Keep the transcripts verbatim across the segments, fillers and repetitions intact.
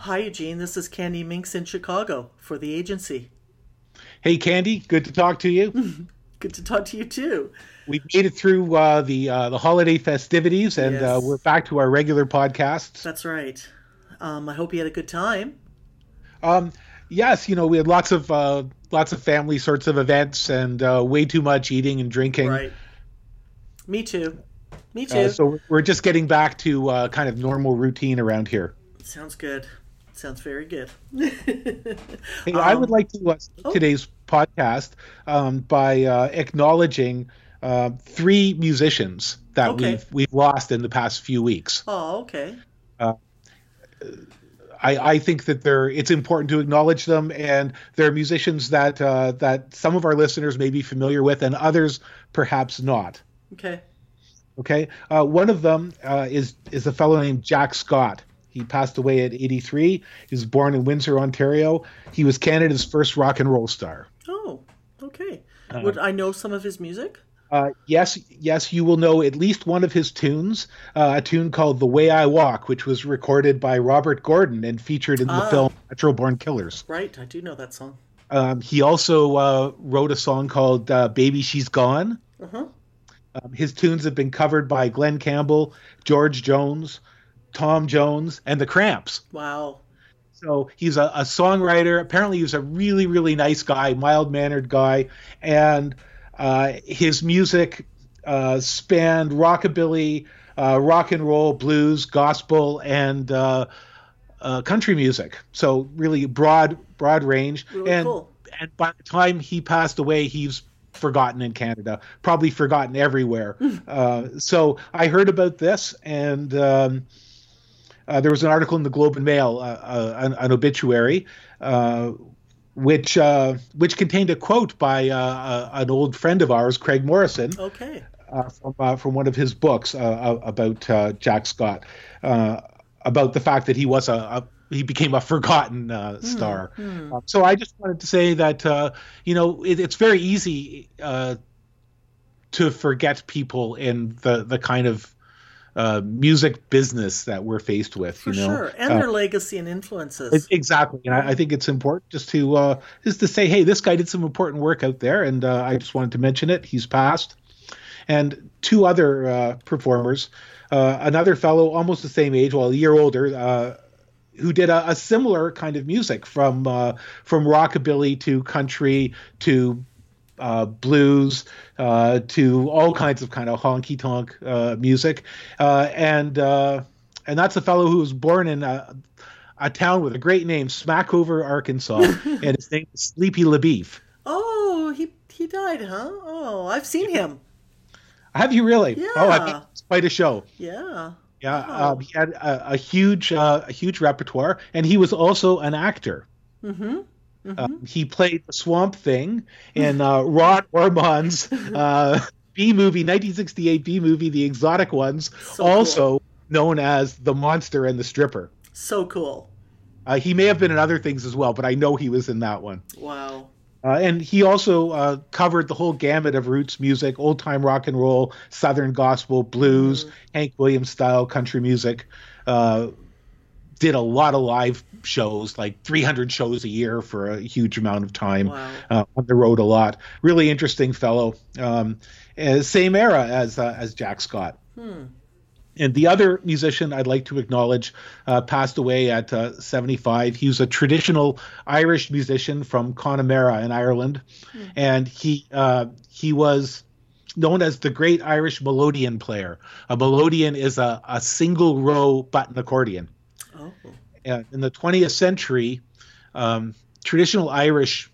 Hi, Eugene. This is Candy Minks in Chicago for the agency. Hey, Candy, good to talk to you. Good to talk to you too. We made it through uh, the uh, the holiday festivities, and uh, we're Yes, back to our regular podcasts. that's right. Um, I hope you had a good time. Um, yes, you know we had lots of uh, lots of family sorts of events, and uh, way too much eating and drinking. Right. Me too. Me Uh, too. so we're just getting back to uh, kind of normal routine around here. Sounds good. Sounds very good. Hey, I would um, like to uh, start oh, today's podcast um, by uh, acknowledging uh, three musicians that okay. we've we've lost in the past few weeks. Oh, okay. Uh, I, I think that they're it's important to acknowledge them, and they're musicians that uh, that some of our listeners may be familiar with, and others perhaps not. Okay. Okay, uh, one of them uh, is is a fellow named Jack Scott. He passed away at eighty-three. He was born in Windsor, Ontario. He was Canada's first rock and roll star. Oh, okay. Uh, Would I know some of his music? uh, yes, yes, you will know at least one of his tunes, uh, a tune called "The Way I Walk," which was recorded by Robert Gordon and featured in the Ah, film Natural Born Killers. right. I do know that song. Um, he also uh, wrote a song called uh, "Baby She's Gone." Uh huh. Um, his tunes have been covered by Glenn Campbell, George Jones, Tom Jones, and the Cramps. Wow. So he's a, a songwriter. Apparently, he's a really, really nice guy, mild mannered guy, and uh, his music uh, spanned rockabilly, uh, rock and roll, blues, gospel, and uh, uh, country music. So really broad, broad range. Really And cool. and by the time he passed away, he's forgotten in Canada, probably forgotten everywhere. Uh, so I heard about this, and um, uh, there was an article in the Globe and Mail, uh, uh, an, an obituary, uh, which uh, which contained a quote by uh, uh, an old friend of ours, Craig Morrison, Okay. uh, from uh, from one of his books uh, uh, about uh, Jack Scott, uh, about the fact that he was a, a he became a forgotten uh, Hmm. star. Hmm. Uh, so I just wanted to say that uh, you know it, it's very easy uh, to forget people in the the kind of uh, music business that we're faced with. For You know, sure. And uh, their legacy and e- influences. exactly, and I, I think it's important just to uh, just to say, hey, this guy did some important work out there, and uh, I just wanted to mention it. He's passed, and two other uh, performers, uh, another fellow almost the same age, well, a year older. Uh, who did a, a similar kind of music from uh, from rockabilly to country to uh, blues uh, to all kinds of kind of honky tonk uh, music, uh, and uh, and that's a fellow who was born in a, a town with a great name, Smackover, Arkansas, and his name is Sleepy LaBeef. Oh, he he died, huh? Oh, I've seen him. Have you really? Oh, I mean, Yeah. it's quite a show. Yeah. Yeah, um, Wow. he had a, a huge uh, a huge repertoire, and he was also an actor. Mm-hmm. Um, Mm-hmm. he played the Swamp Thing in uh, Rod Ormond's uh, B movie, nineteen sixty-eight B movie, The Exotic Ones, So cool. also known as The Monster and the Stripper. So cool. Uh, he may have been in other things as well, but I know he was in that one. Wow. Uh, and he also uh, covered the whole gamut of roots music, old time rock and roll, Southern gospel, blues, Mm-hmm. Hank Williams style country music. Uh, did a lot of live shows, like three hundred shows a year for a huge amount of time, Wow. uh, on the road a lot. Really interesting fellow. Um, uh, same era as uh, as Jack Scott. Hmm. And the other musician I'd like to acknowledge uh, passed away at uh, seventy-five. He was a traditional Irish musician from Connemara in Ireland, Hmm. and he uh, he was known as the great Irish melodeon player. A melodeon is a, a single row button accordion. Oh. Uh, in the twentieth century, um, traditional Irish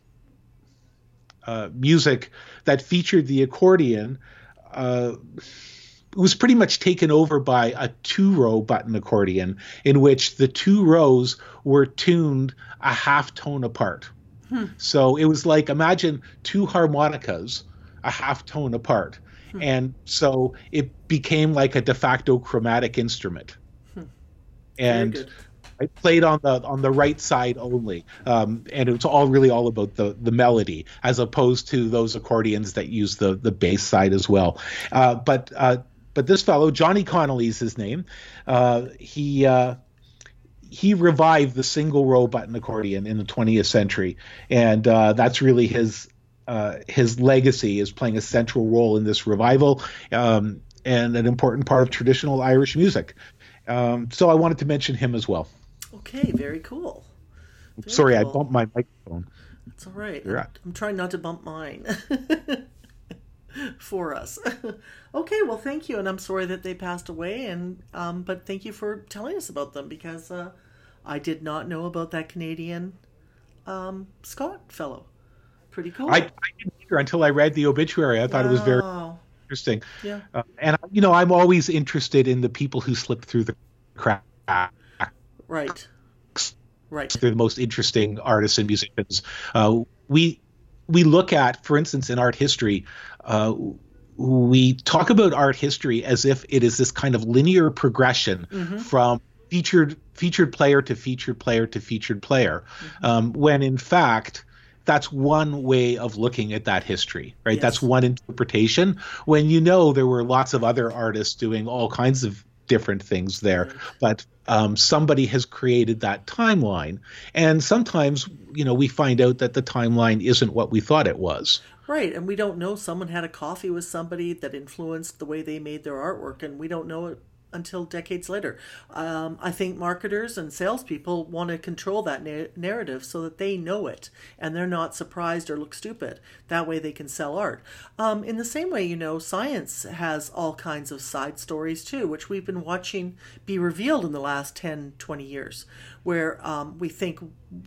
uh, music that featured the accordion uh, was pretty much taken over by a two-row button accordion, in which the two rows were tuned a half tone apart. Hmm. So it was like, imagine two harmonicas a half tone apart, Hmm. and so it became like a de facto chromatic instrument. Hmm. Very And good. I played on the on the right side only, um, and it was all really all about the the melody, as opposed to those accordions that use the the bass side as well. Uh, but uh, but this fellow, Johnny Connolly is his name. Uh, he uh, he revived the single row button accordion in the twentieth century, and uh, that's really his uh, his legacy, is playing a central role in this revival, um, and an important part of traditional Irish music. Um, so I wanted to mention him as well. Okay, very cool. Very Sorry, cool. I bumped my microphone. That's all right. You're I'm, right. I'm trying not to bump mine for us. Okay, well, thank you, and I'm sorry that they passed away, and um, but thank you for telling us about them, because uh, I did not know about that Canadian um, Scott fellow. Pretty cool. I, I didn't either until I read the obituary. I thought it was very Wow. interesting. Yeah. Uh, and, you know, I'm always interested in the people who slip through the cracks. Right. Right. They're the most interesting artists and musicians. Uh, we we look at, for instance, in art history, uh, we talk about art history as if it is this kind of linear progression Mm-hmm. from featured featured player to featured player to featured player, Mm-hmm. um, when in fact that's one way of looking at that history, right? Yes. That's one interpretation. When you know there were lots of other artists doing all kinds of different things there, Right. but um, somebody has created that timeline, and sometimes, you know, we find out that the timeline isn't what we thought it was. Right, and we don't know. Someone had a coffee with somebody that influenced the way they made their artwork, and we don't know it until decades later. Um, I think marketers and salespeople want to control that na- narrative so that they know it, and they're not surprised or look stupid. That way they can sell art. Um, in the same way, you know, science has all kinds of side stories too, which we've been watching be revealed in the last ten, twenty years, where um, we think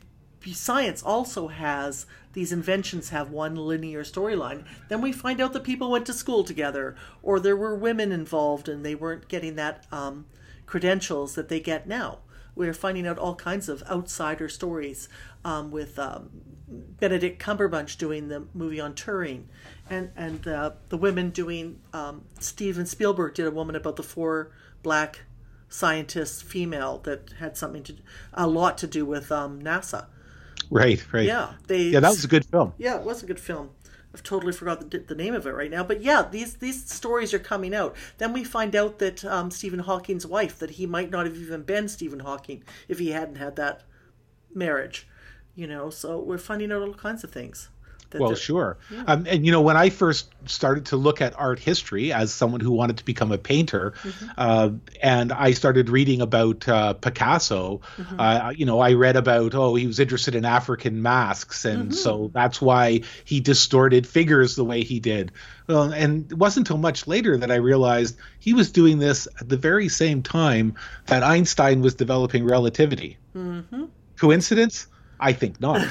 science also has these inventions have one linear storyline. Then we find out that people went to school together, or there were women involved and they weren't getting that um, credentials that they get now. We're finding out all kinds of outsider stories, um, with um, Benedict Cumberbatch doing the movie on Turing, and and uh, the women doing um, Steven Spielberg did a woman about the four black scientists, female, that had something to a lot to do with um, NASA. Right, right. Yeah, they. Yeah, that was a good film. Yeah, it was a good film. I've totally forgot the, the name of it right now. But yeah, these these stories are coming out. Then we find out that um, Stephen Hawking's wife, that he might not have even been Stephen Hawking if he hadn't had that marriage. You know, so we're finding out all kinds of things. That Well, they're- sure. Yeah. Um, and, you know, when I first started to look at art history as someone who wanted to become a painter, Mm-hmm. uh, and I started reading about uh, Picasso, Mm-hmm. uh, you know, I read about, oh, he was interested in African masks. And Mm-hmm. so that's why he distorted figures the way he did. Well, and it wasn't until much later that I realized he was doing this at the very same time that Einstein was developing relativity. Mm-hmm. Coincidence? I think not.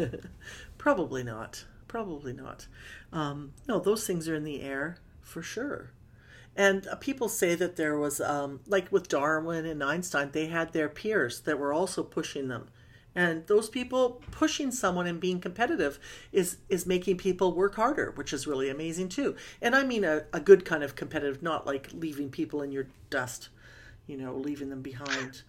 Probably not. Probably not. Um, no, those things are in the air for sure. And uh, people say that there was, um, like with Darwin and Einstein, they had their peers that were also pushing them. And those people pushing someone and being competitive is is making people work harder, which is really amazing too. And I mean a, a good kind of competitive, not like leaving people in your dust, you know, leaving them behind.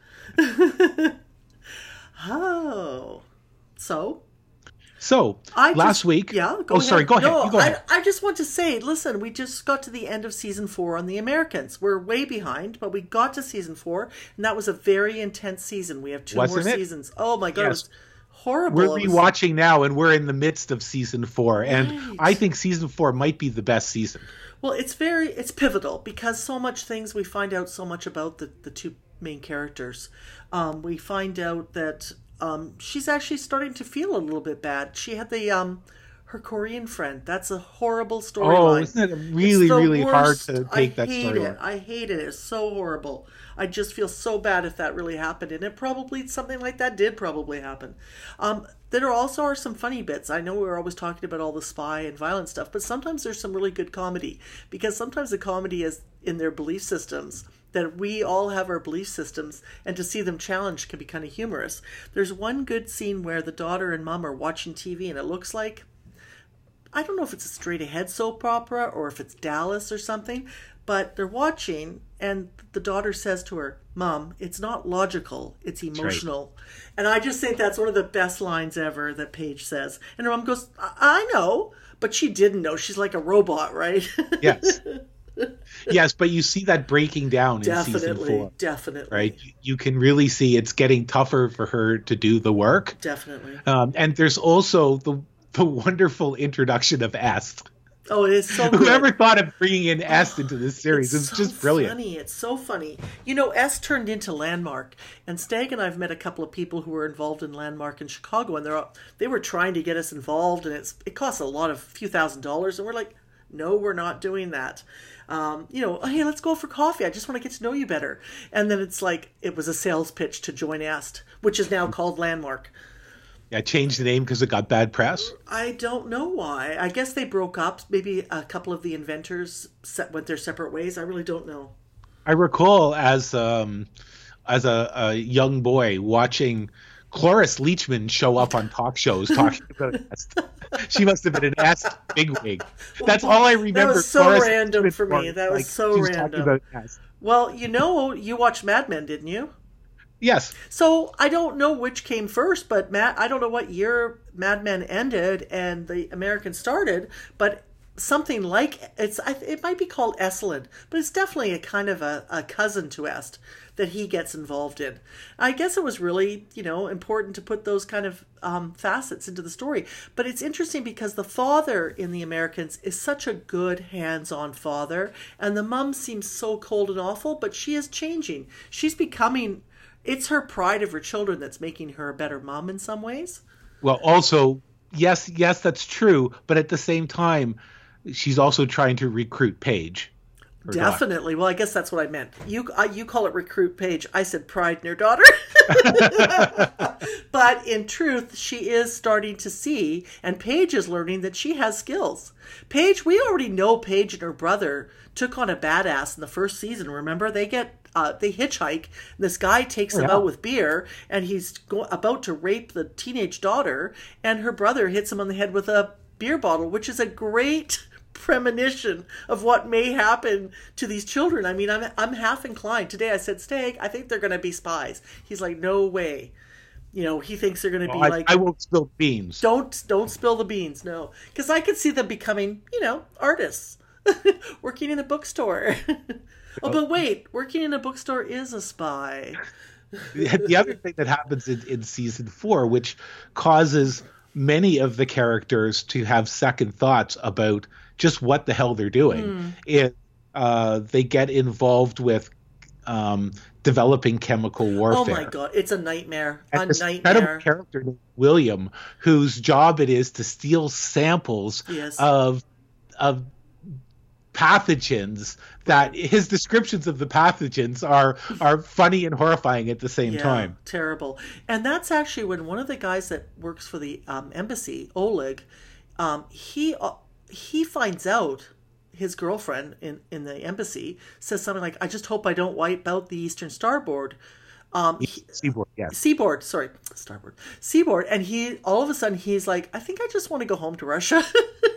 Oh. So... So I last just- week, yeah. Go oh, ahead. sorry, go ahead. No, you go ahead. I, I just want to say, listen, we just got to the end of season four on The Americans. We're way behind, but we got to season four, and that was a very intense season. We have two Wasn't more it? seasons. Oh my god, Yes. it was horrible. We're It was- rewatching now, and we're in the midst of season four, and Right. I think season four might be the best season. Well, it's very it's pivotal because so much things we find out so much about the the two main characters. Um, we find out that um, she's actually starting to feel a little bit bad. She had the um, her Korean friend. That's a horrible storyline. Oh, isn't it really, It's the really hard worst. to take I that hate story? it. I hate it. It's so horrible. I just feel so bad if that really happened, and it probably something like that did probably happen. Um, there also are some funny bits. I know we're always talking about all the spy and violent stuff, but sometimes there's some really good comedy because sometimes the comedy is in their belief systems. That we all have our belief systems, and to see them challenged can be kind of humorous. There's one good scene where the daughter and mom are watching T V, and it looks like, I don't know if it's a straight ahead soap opera or if it's Dallas or something, but they're watching, and the daughter says to her, "Mom, it's not logical, it's emotional." And I just think that's one of the best lines ever that Paige says. And her mom goes, I, I know, but she didn't know. She's like a robot, right? Yes. Yes, but you see that breaking down in season Definitely, four, definitely. right? You, you can really see it's getting tougher for her to do the work. Definitely. Um, and there's also the the wonderful introduction of Est. Oh, it is so good. Whoever thought of bringing in Est into this series is so just brilliant. Funny. It's so funny. You know, Est turned into Landmark, and Stag and I've met a couple of people who were involved in Landmark in Chicago, and they're all, they were trying to get us involved, and it's it costs a lot of few thousand dollars, and we're like, no, we're not doing that. Um, you know, hey, let's go for coffee. I just want to get to know you better. And then it's like it was a sales pitch to join Est, which is now called Landmark. I changed the name because it got bad press. I don't know why. I guess they broke up. Maybe a couple of the inventors set, went their separate ways. I really don't know. I recall as um, as a, a young boy watching Cloris Leachman show up on talk shows talking about Est. She must have been an Est bigwig. That's all I remember. That was so Cloris random Leachman for me. That was like, so she was random. talking about Est. Well, you know, you watched Mad Men, didn't you? Yes. So I don't know which came first, but Matt, I don't know what year Mad Men ended and the American started, but something like it's it might be called Esalen, but it's definitely a kind of a, a cousin to Est that he gets involved in. I guess it was really, you know, important to put those kind of um, facets into the story. But it's interesting because the father in the Americans is such a good hands-on father, and the mom seems so cold and awful, but she is changing. She's becoming. It's her pride of her children that's making her a better mom in some ways. Well, also, yes, yes, that's true. But at the same time, she's also trying to recruit Paige. Definitely. Daughter. Well, I guess that's what I meant. You uh, you call it recruit Paige. I said pride in her daughter. But in truth, she is starting to see, and Paige is learning that she has skills. Paige, we already know Paige and her brother took on a badass in the first season. Remember, they get uh, they hitchhike. And this guy takes oh, them yeah. out with beer, and he's go- about to rape the teenage daughter, and her brother hits him on the head with a beer bottle, which is a great premonition of what may happen to these children. I mean, I'm I'm half inclined. Today I said, Stag, I think they're going to be spies. He's like, no way. You know, he thinks they're going to well, be I, like... I won't spill beans. Don't, don't spill the beans, no. Because I could see them becoming, you know, artists. Working in a bookstore. Oh, but wait, working in a bookstore is a spy. The other thing that happens in, in season four, which causes many of the characters to have second thoughts about just what the hell they're doing, mm. is uh, they get involved with um, developing chemical warfare. Oh my god, it's a nightmare. And a this nightmare. Incredible character named William, whose job it is to steal samples yes. of of pathogens that his descriptions of the pathogens are are funny and horrifying at the same yeah, time. Terrible. And that's actually when one of the guys that works for the um, embassy, Oleg, um, he uh, he finds out his girlfriend in, in the embassy says something like, I just hope I don't wipe out the Eastern Starboard. Um, he, Seaboard, yes. Seaboard, sorry, Starboard. Seaboard. And he, all of a sudden, he's like, I think I just want to go home to Russia.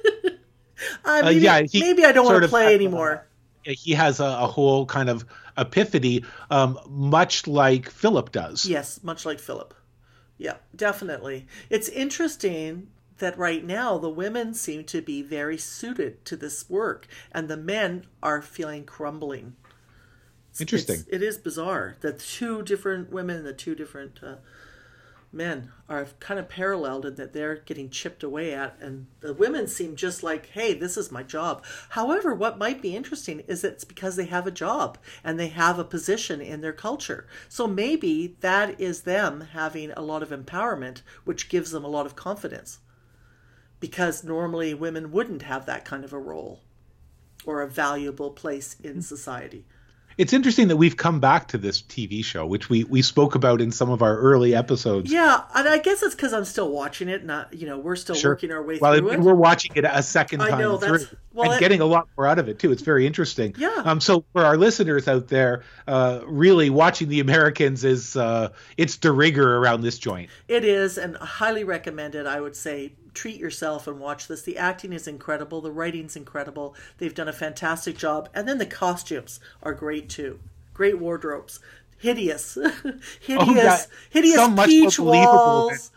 uh, maybe, uh, yeah, he maybe I don't want to play of, anymore. Uh, he has a, a whole kind of epiphany, um, much like Philip does. Yes, much like Philip. Yeah, definitely. It's interesting that right now the women seem to be very suited to this work, and the men are feeling crumbling. It's, Interesting. It's, it is bizarre that two different women, the two different uh, men, are kind of paralleled in that they're getting chipped away at, and the women seem just like, hey, this is my job. However, what might be interesting is that it's because they have a job and they have a position in their culture. So maybe that is them having a lot of empowerment, which gives them a lot of confidence. Because normally women wouldn't have that kind of a role or a valuable place in society. It's interesting that we've come back to this T V show, which we, we spoke about in some of our early episodes. Yeah, and I guess it's because I'm still watching it. Not, you know, we're still sure. working our way well, through it. We're watching it a second time I know, through that's, well, and it, getting a lot more out of it, too. It's very interesting. Yeah. Um. So for our listeners out there, uh, really watching The Americans is uh, it's de rigueur around this joint. It is, and highly recommended, I would say. Treat yourself and watch this. The acting is incredible. The writing's incredible. They've done a fantastic job. And then the costumes are great, too. Great wardrobes. Hideous. hideous. Oh, yeah. Hideous so peach much more walls.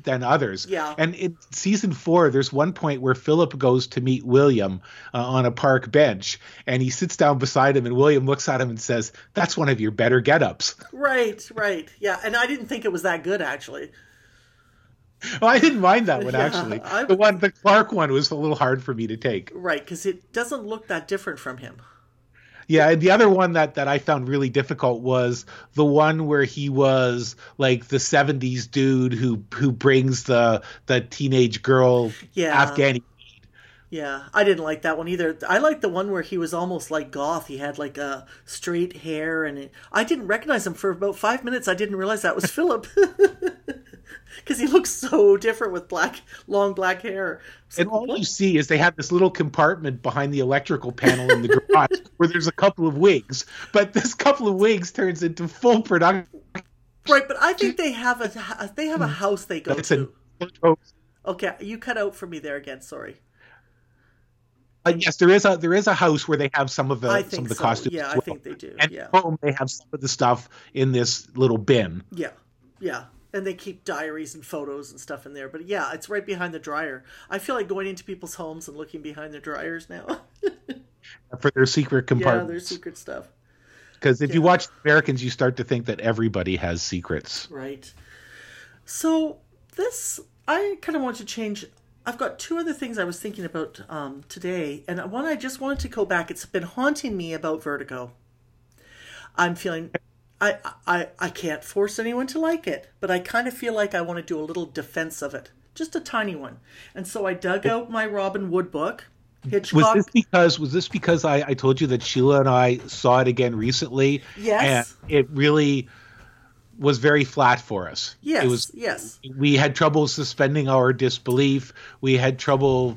than others. Yeah. And in season four, there's one point where Philip goes to meet William uh, on a park bench, and he sits down beside him, and William looks at him and says, "That's one of your better get-ups." Right, right. Yeah, and I didn't think it was that good, actually. Well, I didn't mind that one, Yeah, actually. I- The one, the Clark one was a little hard for me to take. Right, because it doesn't look that different from him. Yeah, and the other one that, that I found really difficult was the one where he was like the seventies dude who who brings the the teenage girl Yeah. Afghani. Yeah, I didn't like that one either. I liked the one where he was almost like goth. He had like a straight hair, and it, I didn't recognize him for about five minutes. I didn't realize that was Philip. Because he looks so different with black, long black hair. So, And all what? you see is they have this little compartment behind the electrical panel in the garage where there's a couple of wigs, but this couple of wigs turns into full production. Right, but I think they have a they have a house they go That's to. a, Okay, you cut out for me there again. Sorry. uh, yes, there is a there is a house where they have some of the I some think of the so. costumes. Yeah, as I well. think they do. And Yeah, at home they have some of the stuff in this little bin. yeah, yeah. And they keep diaries and photos and stuff in there. But yeah, it's right behind the dryer. I feel like going into people's homes and looking behind their dryers now. For their secret Yeah, compartments. their secret stuff. Because if you Yeah. watch Americans, you start to think that everybody has secrets. Right. So this, I kind of want to change. I've got two other things I was thinking about um, today, and one I just wanted to go back. It's been haunting me about Vertigo. I'm feeling, I, I, I can't force anyone to like it, but I kind of feel like I want to do a little defense of it, just a tiny one. And so I dug out my Robin Wood book, Hitchcock. Was this because was this because I, I told you that Sheila and I saw it again recently? Yes. And it really was very flat for us. Yes, It was yes. we had trouble suspending our disbelief. We had trouble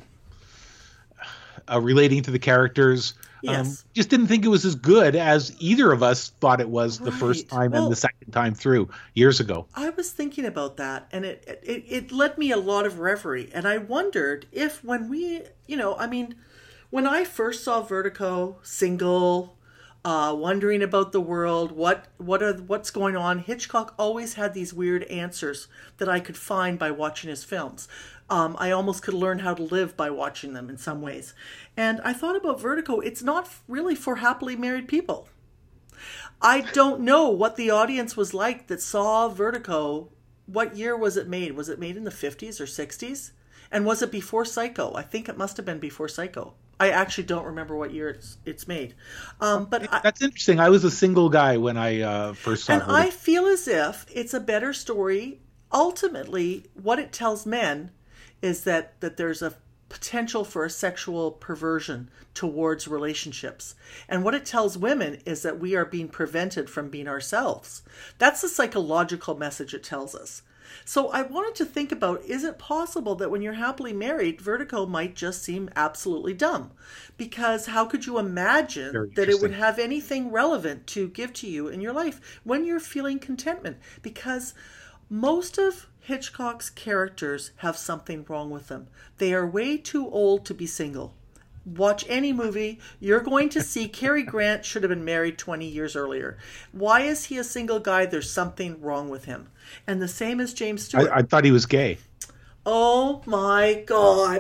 uh, relating to the characters. Yes. Um, just didn't think it was as good as either of us thought it was the Right. first time Well- and the second time through years ago. I was thinking about that, and it, it it led me a lot of reverie. And I wondered if when we, you know, I mean, when I first saw Vertigo, single, uh, wondering about the world, what what are what's going on, Hitchcock always had these weird answers that I could find by watching his films. Um, I almost could learn how to live by watching them in some ways. And I thought about Vertigo. It's not really for happily married people. I don't know what the audience was like that saw Vertigo. What year was it made? Was it made in the fifties or sixties? And was it before Psycho? I think it must have been before Psycho. I actually don't remember what year it's it's made. Um, but I, That's interesting. I was a single guy when I uh, first saw and it. I feel as if it's a better story. Ultimately, what it tells men is that that there's a potential for a sexual perversion towards relationships. And what it tells women is that we are being prevented from being ourselves. That's the psychological message it tells us. So I wanted to think about, is it possible that when you're happily married, Vertigo might just seem absolutely dumb? Because how could you imagine Very that it would interesting. have anything relevant to give to you in your life when you're feeling contentment? Because most of Hitchcock's characters have something wrong with them. They are way too old to be single. Watch any movie, you're going to see Cary Grant should have been married twenty years earlier. Why is he a single guy? There's something wrong with him. And the same as James Stewart. I, I thought he was gay. Oh my God.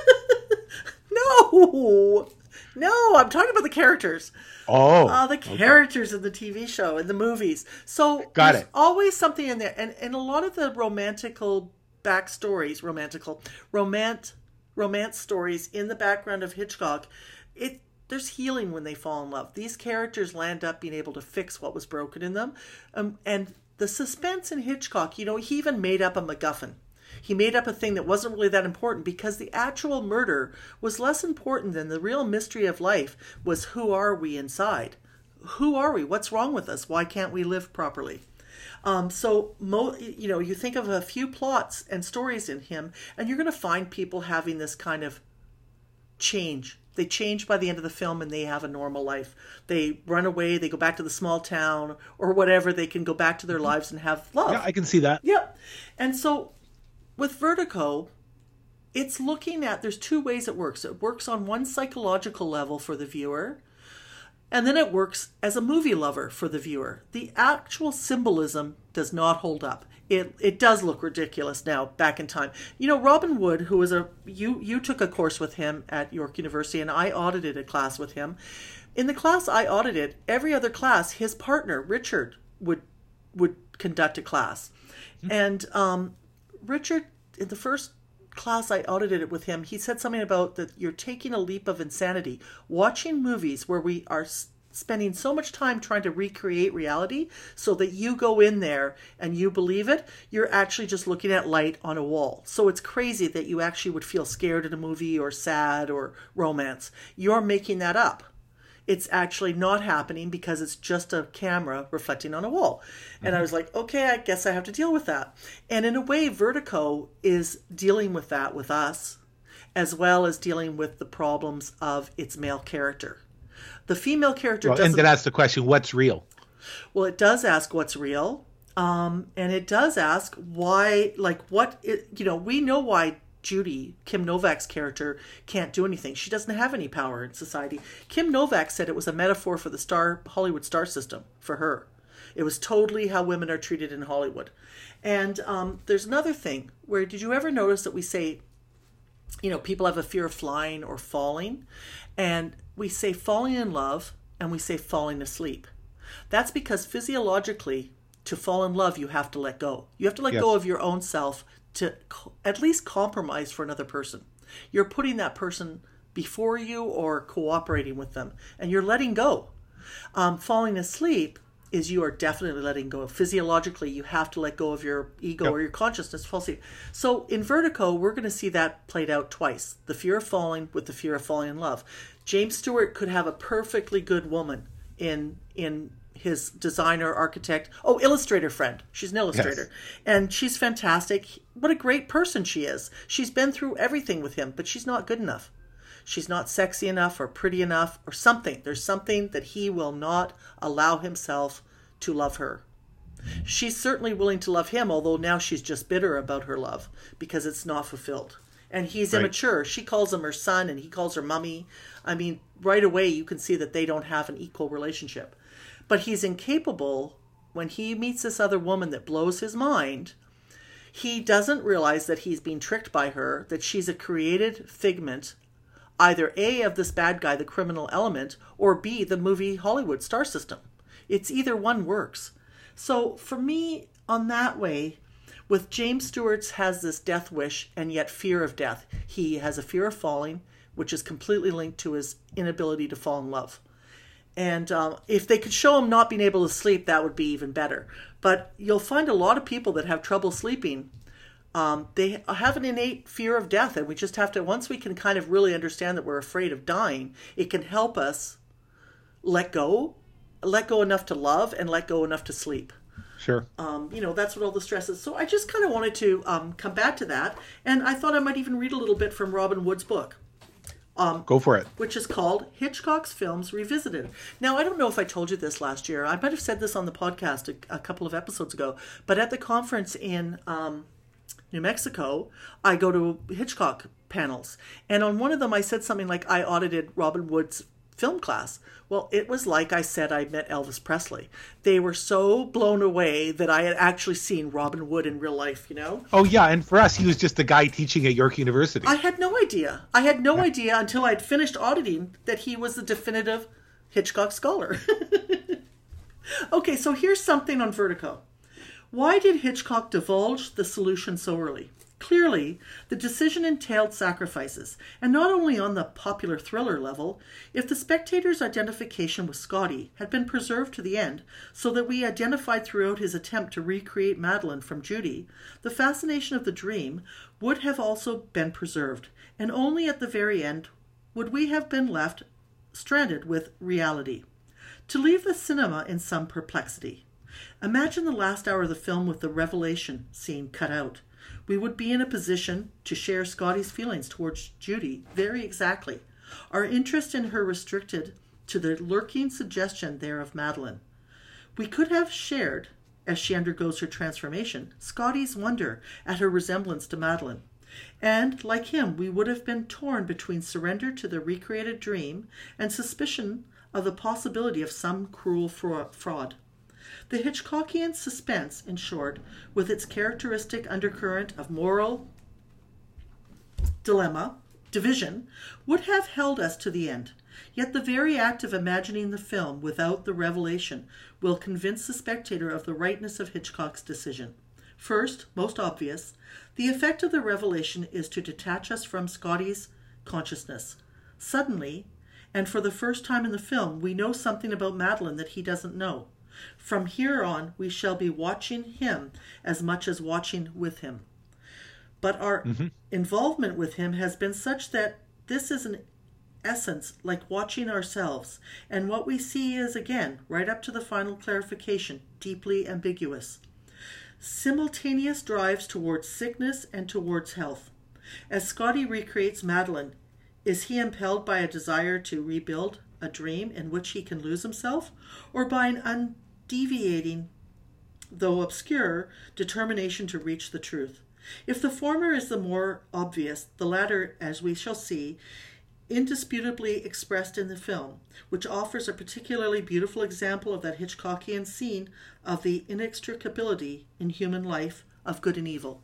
No. No, I'm talking about the characters. Oh, Uh, the characters in the T V show and the movies. So Got there's it. always something in there. And, and a lot of the romantical backstories, romantical, romance, romance stories in the background of Hitchcock, it there's healing when they fall in love. These characters land up being able to fix what was broken in them. Um, and the suspense in Hitchcock, you know, he even made up a MacGuffin. He made up a thing that wasn't really that important because the actual murder was less important than the real mystery of life was, who are we inside? Who are we? What's wrong with us? Why can't we live properly? Um, so, mo- you know, you think of a few plots and stories in him, and you're going to find people having this kind of change. They change by the end of the film and they have a normal life. They run away, they go back to the small town or whatever. They can go back to their lives and have love. yeah, I can see that. Yep. And so with Vertigo, it's looking at, there's two ways it works. It works on one psychological level for the viewer. And then it works as a movie lover for the viewer. The actual symbolism does not hold up. It it does look ridiculous now, back in time. You know, Robin Wood, who was a, you, you took a course with him at York University, and I audited a class with him. In the class I audited, every other class, his partner, Richard, would would conduct a class. Mm-hmm. And um, Richard, in the first class I audited it with him, he said something about that you're taking a leap of insanity. Watching movies where we are spending so much time trying to recreate reality so that you go in there and you believe it, you're actually just looking at light on a wall. So it's crazy that you actually would feel scared in a movie or sad or romance. You're making that up. It's actually not happening because it's just a camera reflecting on a wall. And mm-hmm. I was like, okay, I guess I have to deal with that. And in a way, Vertigo is dealing with that with us, as well as dealing with the problems of its male character. The female character well, doesn't... And then ask the question, what's real? Well, it does ask what's real. Um, and it does ask why, like, what, it, you know, we know why Judy, Kim Novak's character, can't do anything. She doesn't have any power in society. Kim Novak said it was a metaphor for the star Hollywood star system for her. It was totally how women are treated in Hollywood. And um, there's another thing where, did you ever notice that we say, you know, people have a fear of flying or falling, and we say falling in love and we say falling asleep. That's because physiologically, to fall in love, you have to let go. You have to let yes. go of your own self to co- at least compromise for another person. You're putting that person before you or cooperating with them, and you're letting go. Um, falling asleep is you are definitely letting go. Physiologically, you have to let go of your ego yep. or your consciousness to fall asleep. So in Vertigo, we're going to see that played out twice. The fear of falling with the fear of falling in love. James Stewart could have a perfectly good woman in in his designer, architect, oh, illustrator friend. She's an illustrator. Yes. And she's fantastic. What a great person she is. She's been through everything with him, but she's not good enough. She's not sexy enough or pretty enough or something. There's something that he will not allow himself to love her. She's certainly willing to love him, although now she's just bitter about her love because it's not fulfilled. And he's right. immature. She calls him her son and he calls her mummy. I mean, right away you can see that they don't have an equal relationship. But he's incapable, when he meets this other woman that blows his mind, he doesn't realize that he's being tricked by her, that she's a created figment, either A, of this bad guy, the criminal element, or B, the movie Hollywood star system. It's either one works. So for me, on that way, with James Stewart's has this death wish and yet fear of death. He has a fear of falling, which is completely linked to his inability to fall in love. And um, if they could show him not being able to sleep, that would be even better. But you'll find a lot of people that have trouble sleeping. Um, they have an innate fear of death. And we just have to, once we can kind of really understand that we're afraid of dying, it can help us let go, let go enough to love and let go enough to sleep. Sure. Um, you know, that's what all the stress is. So I just kind of wanted to um, come back to that. And I thought I might even read a little bit from Robin Wood's book. Um, Go for it. Which is called Hitchcock's Films Revisited. Now, I don't know if I told you this last year. I might have said this on the podcast a, a couple of episodes ago. But at the conference in um, New Mexico, I go to Hitchcock panels. And on one of them, I said something like, I audited Robin Wood's film class. Well, it was like I said I met Elvis Presley. They were so blown away that I had actually seen Robin Wood in real life, you know? Oh, yeah. And for us, he was just the guy teaching at York University. I had no idea. I had no yeah. idea until I'd finished auditing that he was the definitive Hitchcock scholar. Okay, so here's something on Vertigo. Why did Hitchcock divulge the solution so early? Clearly, the decision entailed sacrifices, and not only on the popular thriller level. If the spectator's identification with Scotty had been preserved to the end, so that we identified throughout his attempt to recreate Madeleine from Judy, the fascination of the dream would have also been preserved, and only at the very end would we have been left stranded with reality. To leave the cinema in some perplexity. Imagine the last hour of the film with the revelation scene cut out. We would be in a position to share Scotty's feelings towards Judy very exactly. Our interest in her restricted to the lurking suggestion there of Madeleine. We could have shared, as she undergoes her transformation, Scotty's wonder at her resemblance to Madeleine. And, like him, we would have been torn between surrender to the recreated dream and suspicion of the possibility of some cruel fraud. The Hitchcockian suspense, in short, with its characteristic undercurrent of moral dilemma, division, would have held us to the end. Yet the very act of imagining the film without the revelation will convince the spectator of the rightness of Hitchcock's decision. First, most obvious, the effect of the revelation is to detach us from Scotty's consciousness. Suddenly, and for the first time in the film, we know something about Madeleine that he doesn't know. From here on, we shall be watching him as much as watching with him. But our mm-hmm. involvement with him has been such that this is in essence like watching ourselves, and what we see is, again, right up to the final clarification, deeply ambiguous. Simultaneous drives towards sickness and towards health. As Scotty recreates Madeleine, is he impelled by a desire to rebuild a dream in which he can lose himself, or by an undeviating, though obscure, determination to reach the truth? If the former is the more obvious, the latter, as we shall see, indisputably expressed in the film, which offers a particularly beautiful example of that Hitchcockian scene of the inextricability in human life of good and evil.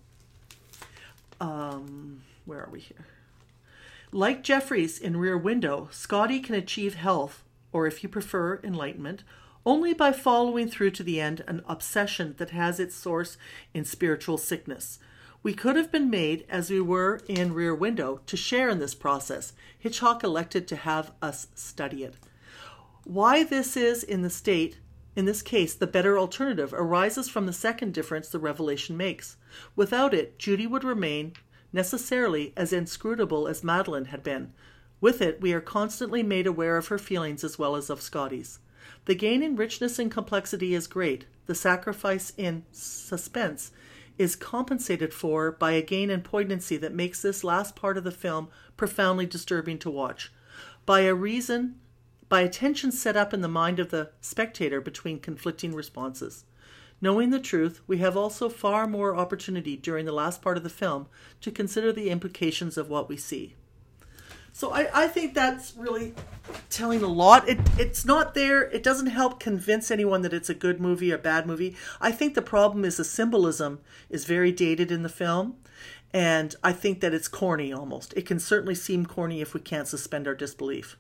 Um, where are we here? Like Jeffries in Rear Window, Scotty can achieve health, or if you prefer, enlightenment, only by following through to the end an obsession that has its source in spiritual sickness. We could have been made, as we were in Rear Window, to share in this process. Hitchcock elected to have us study it. Why this is, in the state, in this case, the better alternative arises from the second difference the revelation makes. Without it, Judy would remain necessarily as inscrutable as Madeleine had been. With it, we are constantly made aware of her feelings as well as of Scotty's. The gain in richness and complexity is great. The sacrifice in suspense is compensated for by a gain in poignancy that makes this last part of the film profoundly disturbing to watch. By a reason, by a tension set up in the mind of the spectator between conflicting responses. Knowing the truth, we have also far more opportunity during the last part of the film to consider the implications of what we see. So I, I think that's really telling a lot. It it's not there. It doesn't help convince anyone that it's a good movie or bad movie. I think the problem is the symbolism is very dated in the film. And I think that it's corny almost. It can certainly seem corny if we can't suspend our disbelief.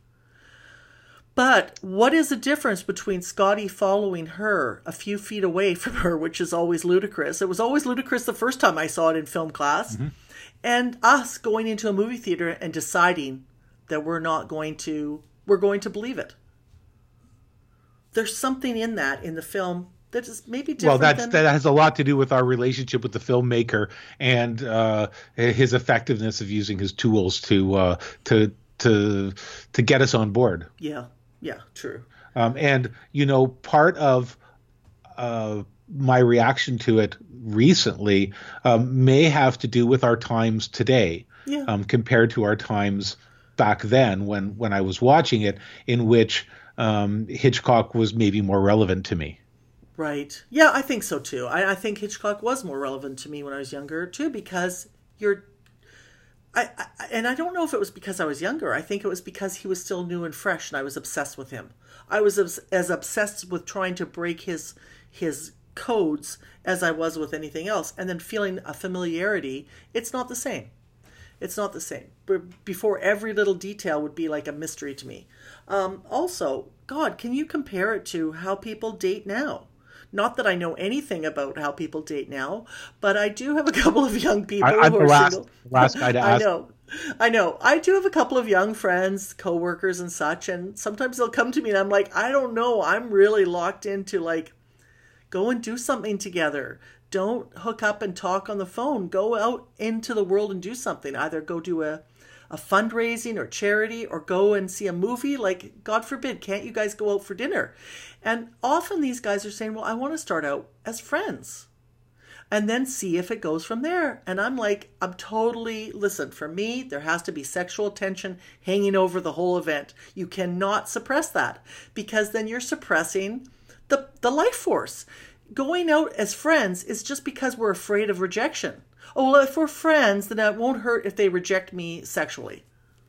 But what is the difference between Scotty following her a few feet away from her, which is always ludicrous? It was always ludicrous the first time I saw it in film class. Mm-hmm. And us going into a movie theater and deciding that we're not going to, we're going to believe it. There's something in that in the film that is maybe different. Well, that's, than... that has a lot to do with our relationship with the filmmaker and uh, his effectiveness of using his tools to uh, to to to get us on board. Yeah, yeah, true. Um, and you know, part of uh, my reaction to it recently um, may have to do with our times today, yeah. um, compared to our times back then when when I was watching it, in which um, Hitchcock was maybe more relevant to me. Right. Yeah, I think so too. I, I think Hitchcock was more relevant to me when I was younger too, because you're. I, I and I don't know if it was because I was younger. I think it was because he was still new and fresh, and I was obsessed with him. I was as, as obsessed with trying to break his his codes as I was with anything else, and then feeling a familiarity. It's not the same. It's not the same. But before, every little detail would be like a mystery to me. Um, also, God, can you compare it to how people date now? Not that I know anything about how people date now, but I do have a couple of young people I, I'm who the are last, single. last guy to ask. I know. I know. I do have a couple of young friends, coworkers and such, and sometimes they'll come to me and I'm like, I don't know. I'm really locked into like, go and do something together. Don't hook up and talk on the phone. Go out into the world and do something. Either go do a, a fundraising or charity, or go and see a movie. Like, God forbid, can't you guys go out for dinner? And often these guys are saying, well, I want to start out as friends and then see if it goes from there. And I'm like, I'm totally, listen, for me, there has to be sexual tension hanging over the whole event. You cannot suppress that, because then you're suppressing the the life force. Going out as friends is just because we're afraid of rejection. Oh, well, if we're friends, then it won't hurt if they reject me sexually.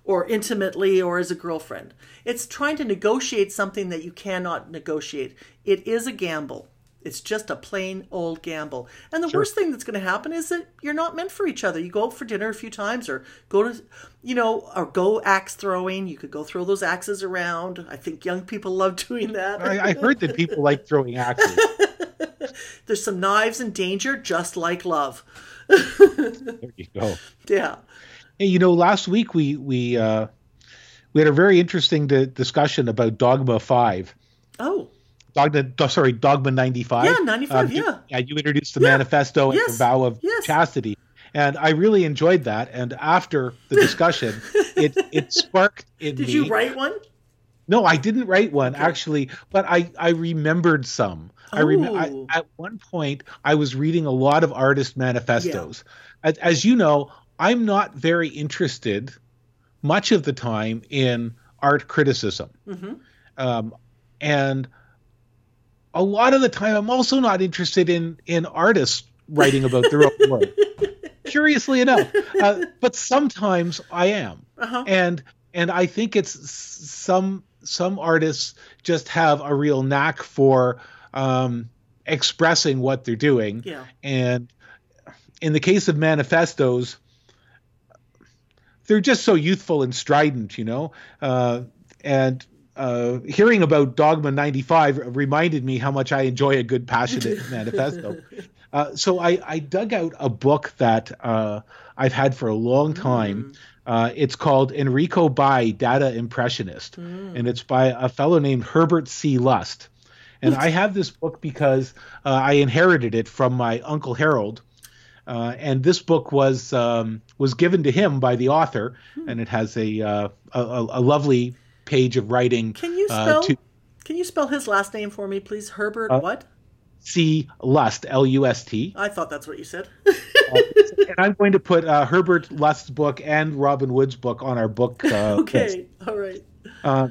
or intimately or as a girlfriend. It's trying to negotiate something that you cannot negotiate. It is a gamble. It's just a plain old gamble. And the sure. worst thing that's going to happen is that you're not meant for each other. You go out for dinner a few times or go to, you know, or go axe throwing. You could go throw those axes around. I think young people love doing that. I, I heard that people like throwing axes. There's some knives in danger, just like love. There you go. Yeah. Hey, you know, last week we we uh, we had a very interesting di- discussion about Dogma five. Oh. Dogma, sorry, Dogma ninety-five. Yeah, ninety-five, um, you, yeah. yeah. You introduced the yeah. manifesto and yes. the vow of yes. chastity. And I really enjoyed that. And after the discussion, it it sparked in Did me. you write one? No, I didn't write one, okay. actually, but I, I remembered some. Oh. I, rem- I At one point, I was reading a lot of artist manifestos. Yeah. As, as you know, I'm not very interested much of the time in art criticism. Mm-hmm. Um, and a lot of the time, I'm also not interested in, in artists writing about their own work. Curiously enough. Uh, but sometimes I am. Uh-huh. And and I think it's some some artists just have a real knack for um, expressing what they're doing. Yeah. And in the case of manifestos, they're just so youthful and strident, you know. Uh, and uh, hearing about Dogma ninety-five reminded me how much I enjoy a good, passionate manifesto. Uh, so I, I dug out a book that uh, I've had for a long time. Mm. Uh, it's called Enrico Bai, Dada Impressionist, mm. and it's by a fellow named Herbert C. Lust. And I have this book because uh, I inherited it from my Uncle Harold. Uh, and this book was um, was given to him by the author, mm. and it has a, uh, a a lovely page of writing. Can you spell? Uh, to, can you spell his last name for me, please? Herbert uh, what? C. Lust, L U S T. I thought that's what you said. uh, and I'm going to put uh, Herbert Lust's book and Robin Wood's book on our book uh, okay, list. all right. Uh,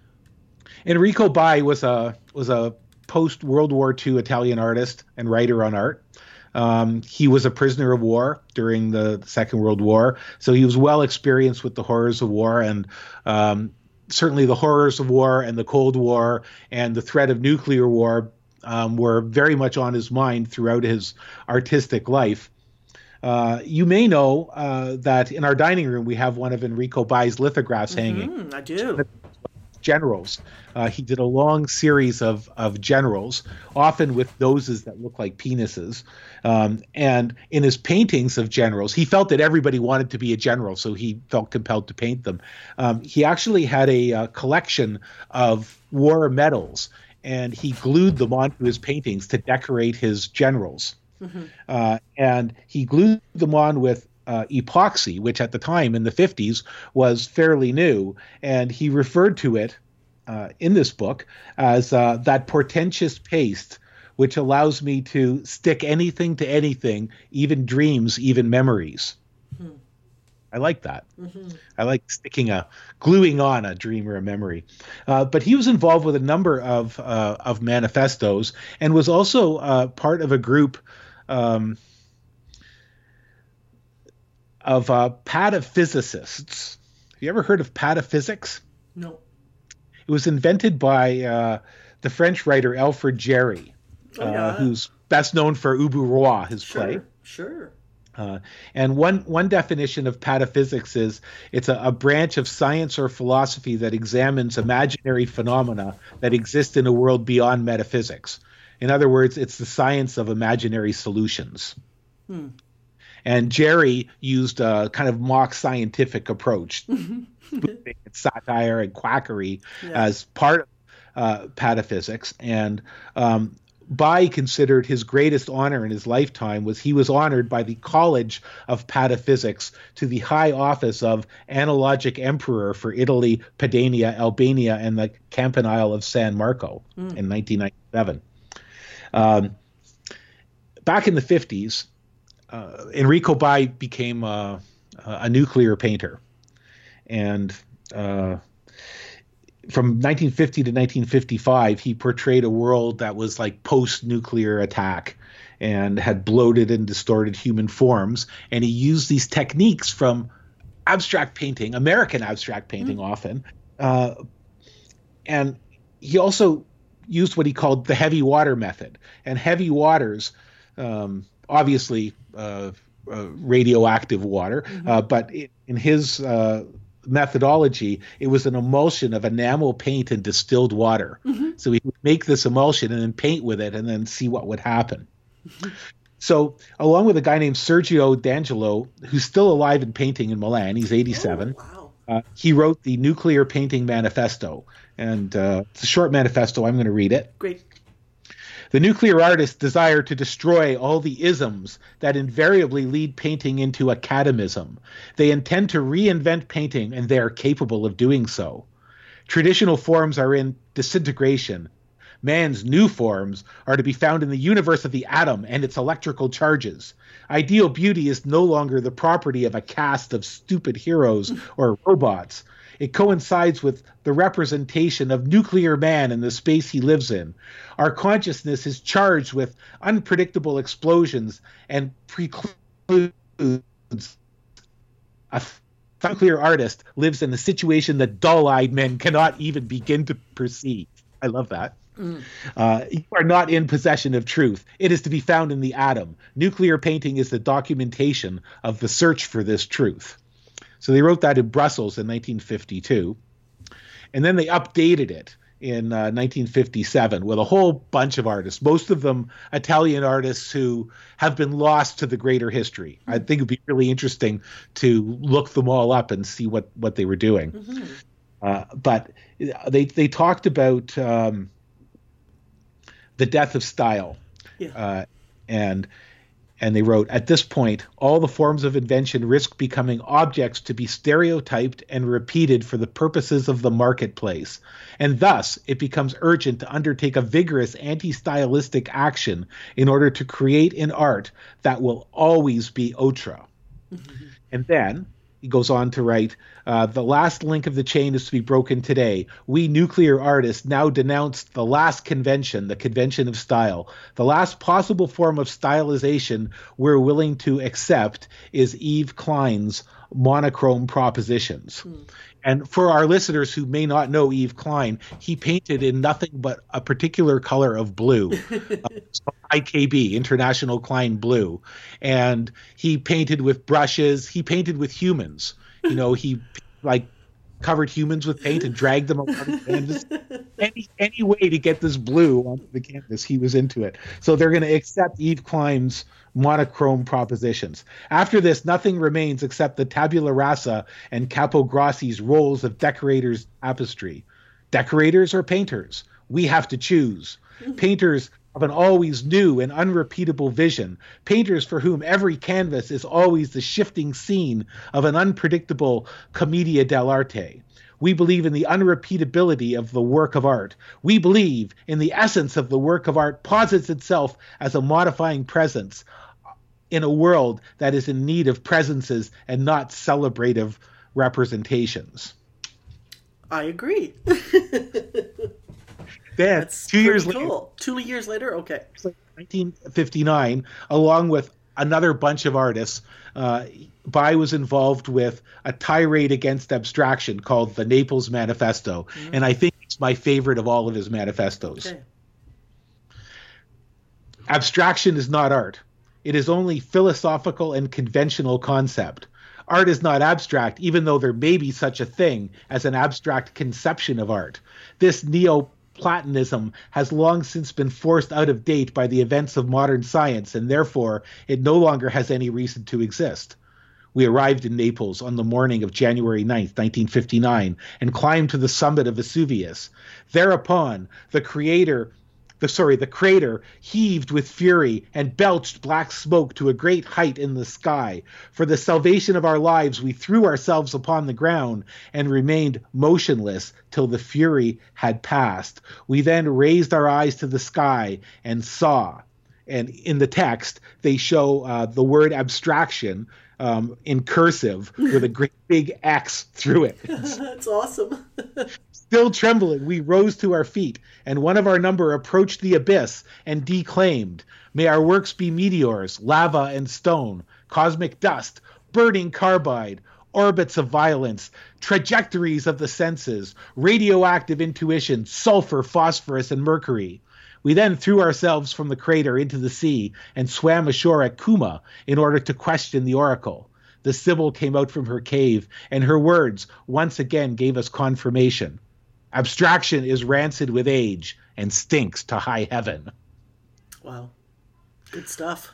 Enrico Bai was a was a post World War Two Italian artist and writer on art. Um, he was a prisoner of war during the Second World War, so he was well experienced with the horrors of war, and um, certainly the horrors of war and the Cold War and the threat of nuclear war Um, were very much on his mind throughout his artistic life. Uh, you may know uh, that in our dining room we have one of Enrico Bai's lithographs mm-hmm, hanging. I do. Generals. Uh, he did a long series of, of generals, often with noses that look like penises. Um, and in his paintings of generals, he felt that everybody wanted to be a general, so he felt compelled to paint them. Um, he actually had a, a collection of war medals, and he glued them onto his paintings to decorate his generals. Mm-hmm. Uh, and he glued them on with uh, epoxy, which at the time in the fifties was fairly new. And he referred to it uh, in this book as uh, that portentous paste, which allows me to stick anything to anything, even dreams, even memories. Mm-hmm. I like that. Mm-hmm. I like sticking a, gluing on a dream or a memory. Uh, but he was involved with a number of uh, of manifestos and was also uh, part of a group um, of uh, pataphysicists. Have you ever heard of pataphysics? No. It was invented by uh, the French writer Alfred Jarry, oh, yeah. uh, who's best known for Ubu Roi, his sure, play. Sure. Uh, and one one definition of pataphysics is it's a, a branch of science or philosophy that examines imaginary phenomena that exist in a world beyond metaphysics. In other words, it's the science of imaginary solutions. Hmm. And Jerry used a kind of mock scientific approach, satire and quackery yeah. as part of uh, pataphysics. And um, Bai considered his greatest honor in his lifetime was he was honored by the College of Pataphysics to the high office of Analogic Emperor for Italy, Padania, Albania, and the Campanile of San Marco mm. in nineteen ninety-seven. Um, back in the fifties, uh, Enrico Bai became uh, a nuclear painter. And uh, from nineteen fifty to nineteen fifty-five, he portrayed a world that was like post-nuclear attack and had bloated and distorted human forms. And he used these techniques from abstract painting, American abstract painting mm. often. Uh, and he also used what he called the heavy water method. And heavy waters, um, obviously uh, uh, radioactive water, mm-hmm. uh, but it, in his uh, methodology, it was an emulsion of enamel paint and distilled water. Mm-hmm. So he would make this emulsion and then paint with it and then see what would happen. Mm-hmm. So along with a guy named Sergio D'Angelo, who's still alive and painting in Milan, he's eighty-seven. Oh, wow. uh, he wrote the Nuclear Painting Manifesto. And uh, it's a short manifesto. I'm going to read it. Great. The nuclear artists desire to destroy all the isms that invariably lead painting into academism. They intend to reinvent painting, and they are capable of doing so. Traditional forms are in disintegration. Man's new forms are to be found in the universe of the atom and its electrical charges. Ideal beauty is no longer the property of a cast of stupid heroes or robots. It coincides with the representation of nuclear man in the space he lives in. Our consciousness is charged with unpredictable explosions and precludes. A nuclear artist lives in a situation that dull-eyed men cannot even begin to perceive. I love that. Mm. Uh, you are not in possession of truth. It is to be found in the atom. Nuclear painting is the documentation of the search for this truth. So they wrote that in Brussels in nineteen fifty-two. And then they updated it in uh, nineteen fifty-seven with a whole bunch of artists, most of them Italian artists who have been lost to the greater history. I think it would be really interesting to look them all up and see what, what they were doing. Mm-hmm. Uh, but they they talked about um, the death of style. Yeah. Uh, and and they wrote, at this point, all the forms of invention risk becoming objects to be stereotyped and repeated for the purposes of the marketplace. And thus, it becomes urgent to undertake a vigorous anti-stylistic action in order to create an art that will always be outre. Mm-hmm. And then he goes on to write, uh, the last link of the chain is to be broken today. We nuclear artists now denounce the last convention, the convention of style. The last possible form of stylization we're willing to accept is Yves Klein's monochrome propositions. Mm. And for our listeners who may not know Yves Klein, he painted in nothing but a particular color of blue, uh, I K B, International Klein Blue. And he painted with brushes. He painted with humans. You know, he like covered humans with paint and dragged them around the canvas. Any, any way to get this blue onto the canvas, he was into it. So they're going to accept Yves Klein's monochrome propositions. After this, nothing remains except the tabula rasa and Capograssi's roles of decorators' tapestry. Decorators or painters? We have to choose. Painters of an always new and unrepeatable vision. Painters for whom every canvas is always the shifting scene of an unpredictable commedia dell'arte. We believe in the unrepeatability of the work of art. We believe in the essence of the work of art posits itself as a modifying presence in a world that is in need of presences and not celebrative representations. I agree. Then, That's two years cool. later, two years later, okay, nineteen fifty-nine, along with another bunch of artists, uh, Bai was involved with a tirade against abstraction called the Naples Manifesto, mm-hmm. and I think it's my favorite of all of his manifestos. Okay. Abstraction is not art. It is only philosophical and conventional concept. Art is not abstract, even though there may be such a thing as an abstract conception of art. This Neoplatonism has long since been forced out of date by the events of modern science, and therefore it no longer has any reason to exist. We arrived in Naples on the morning of January ninth, nineteen fifty-nine, and climbed to the summit of Vesuvius. Thereupon, the creator, the sorry, the crater heaved with fury and belched black smoke to a great height in the sky. For the salvation of our lives, we threw ourselves upon the ground and remained motionless till the fury had passed. We then raised our eyes to the sky and saw. And in the text, they show uh, the word abstraction um, in cursive with a great big X through it. That's awesome. Still trembling, we rose to our feet, and one of our number approached the abyss and declaimed, "May our works be meteors, lava and stone, cosmic dust, burning carbide, orbits of violence, trajectories of the senses, radioactive intuition, sulfur, phosphorus, and mercury. We then threw ourselves from the crater into the sea and swam ashore at Kuma in order to question the oracle. The Sibyl came out from her cave, and her words once again gave us confirmation. Abstraction is rancid with age and stinks to high heaven. Wow. Good stuff.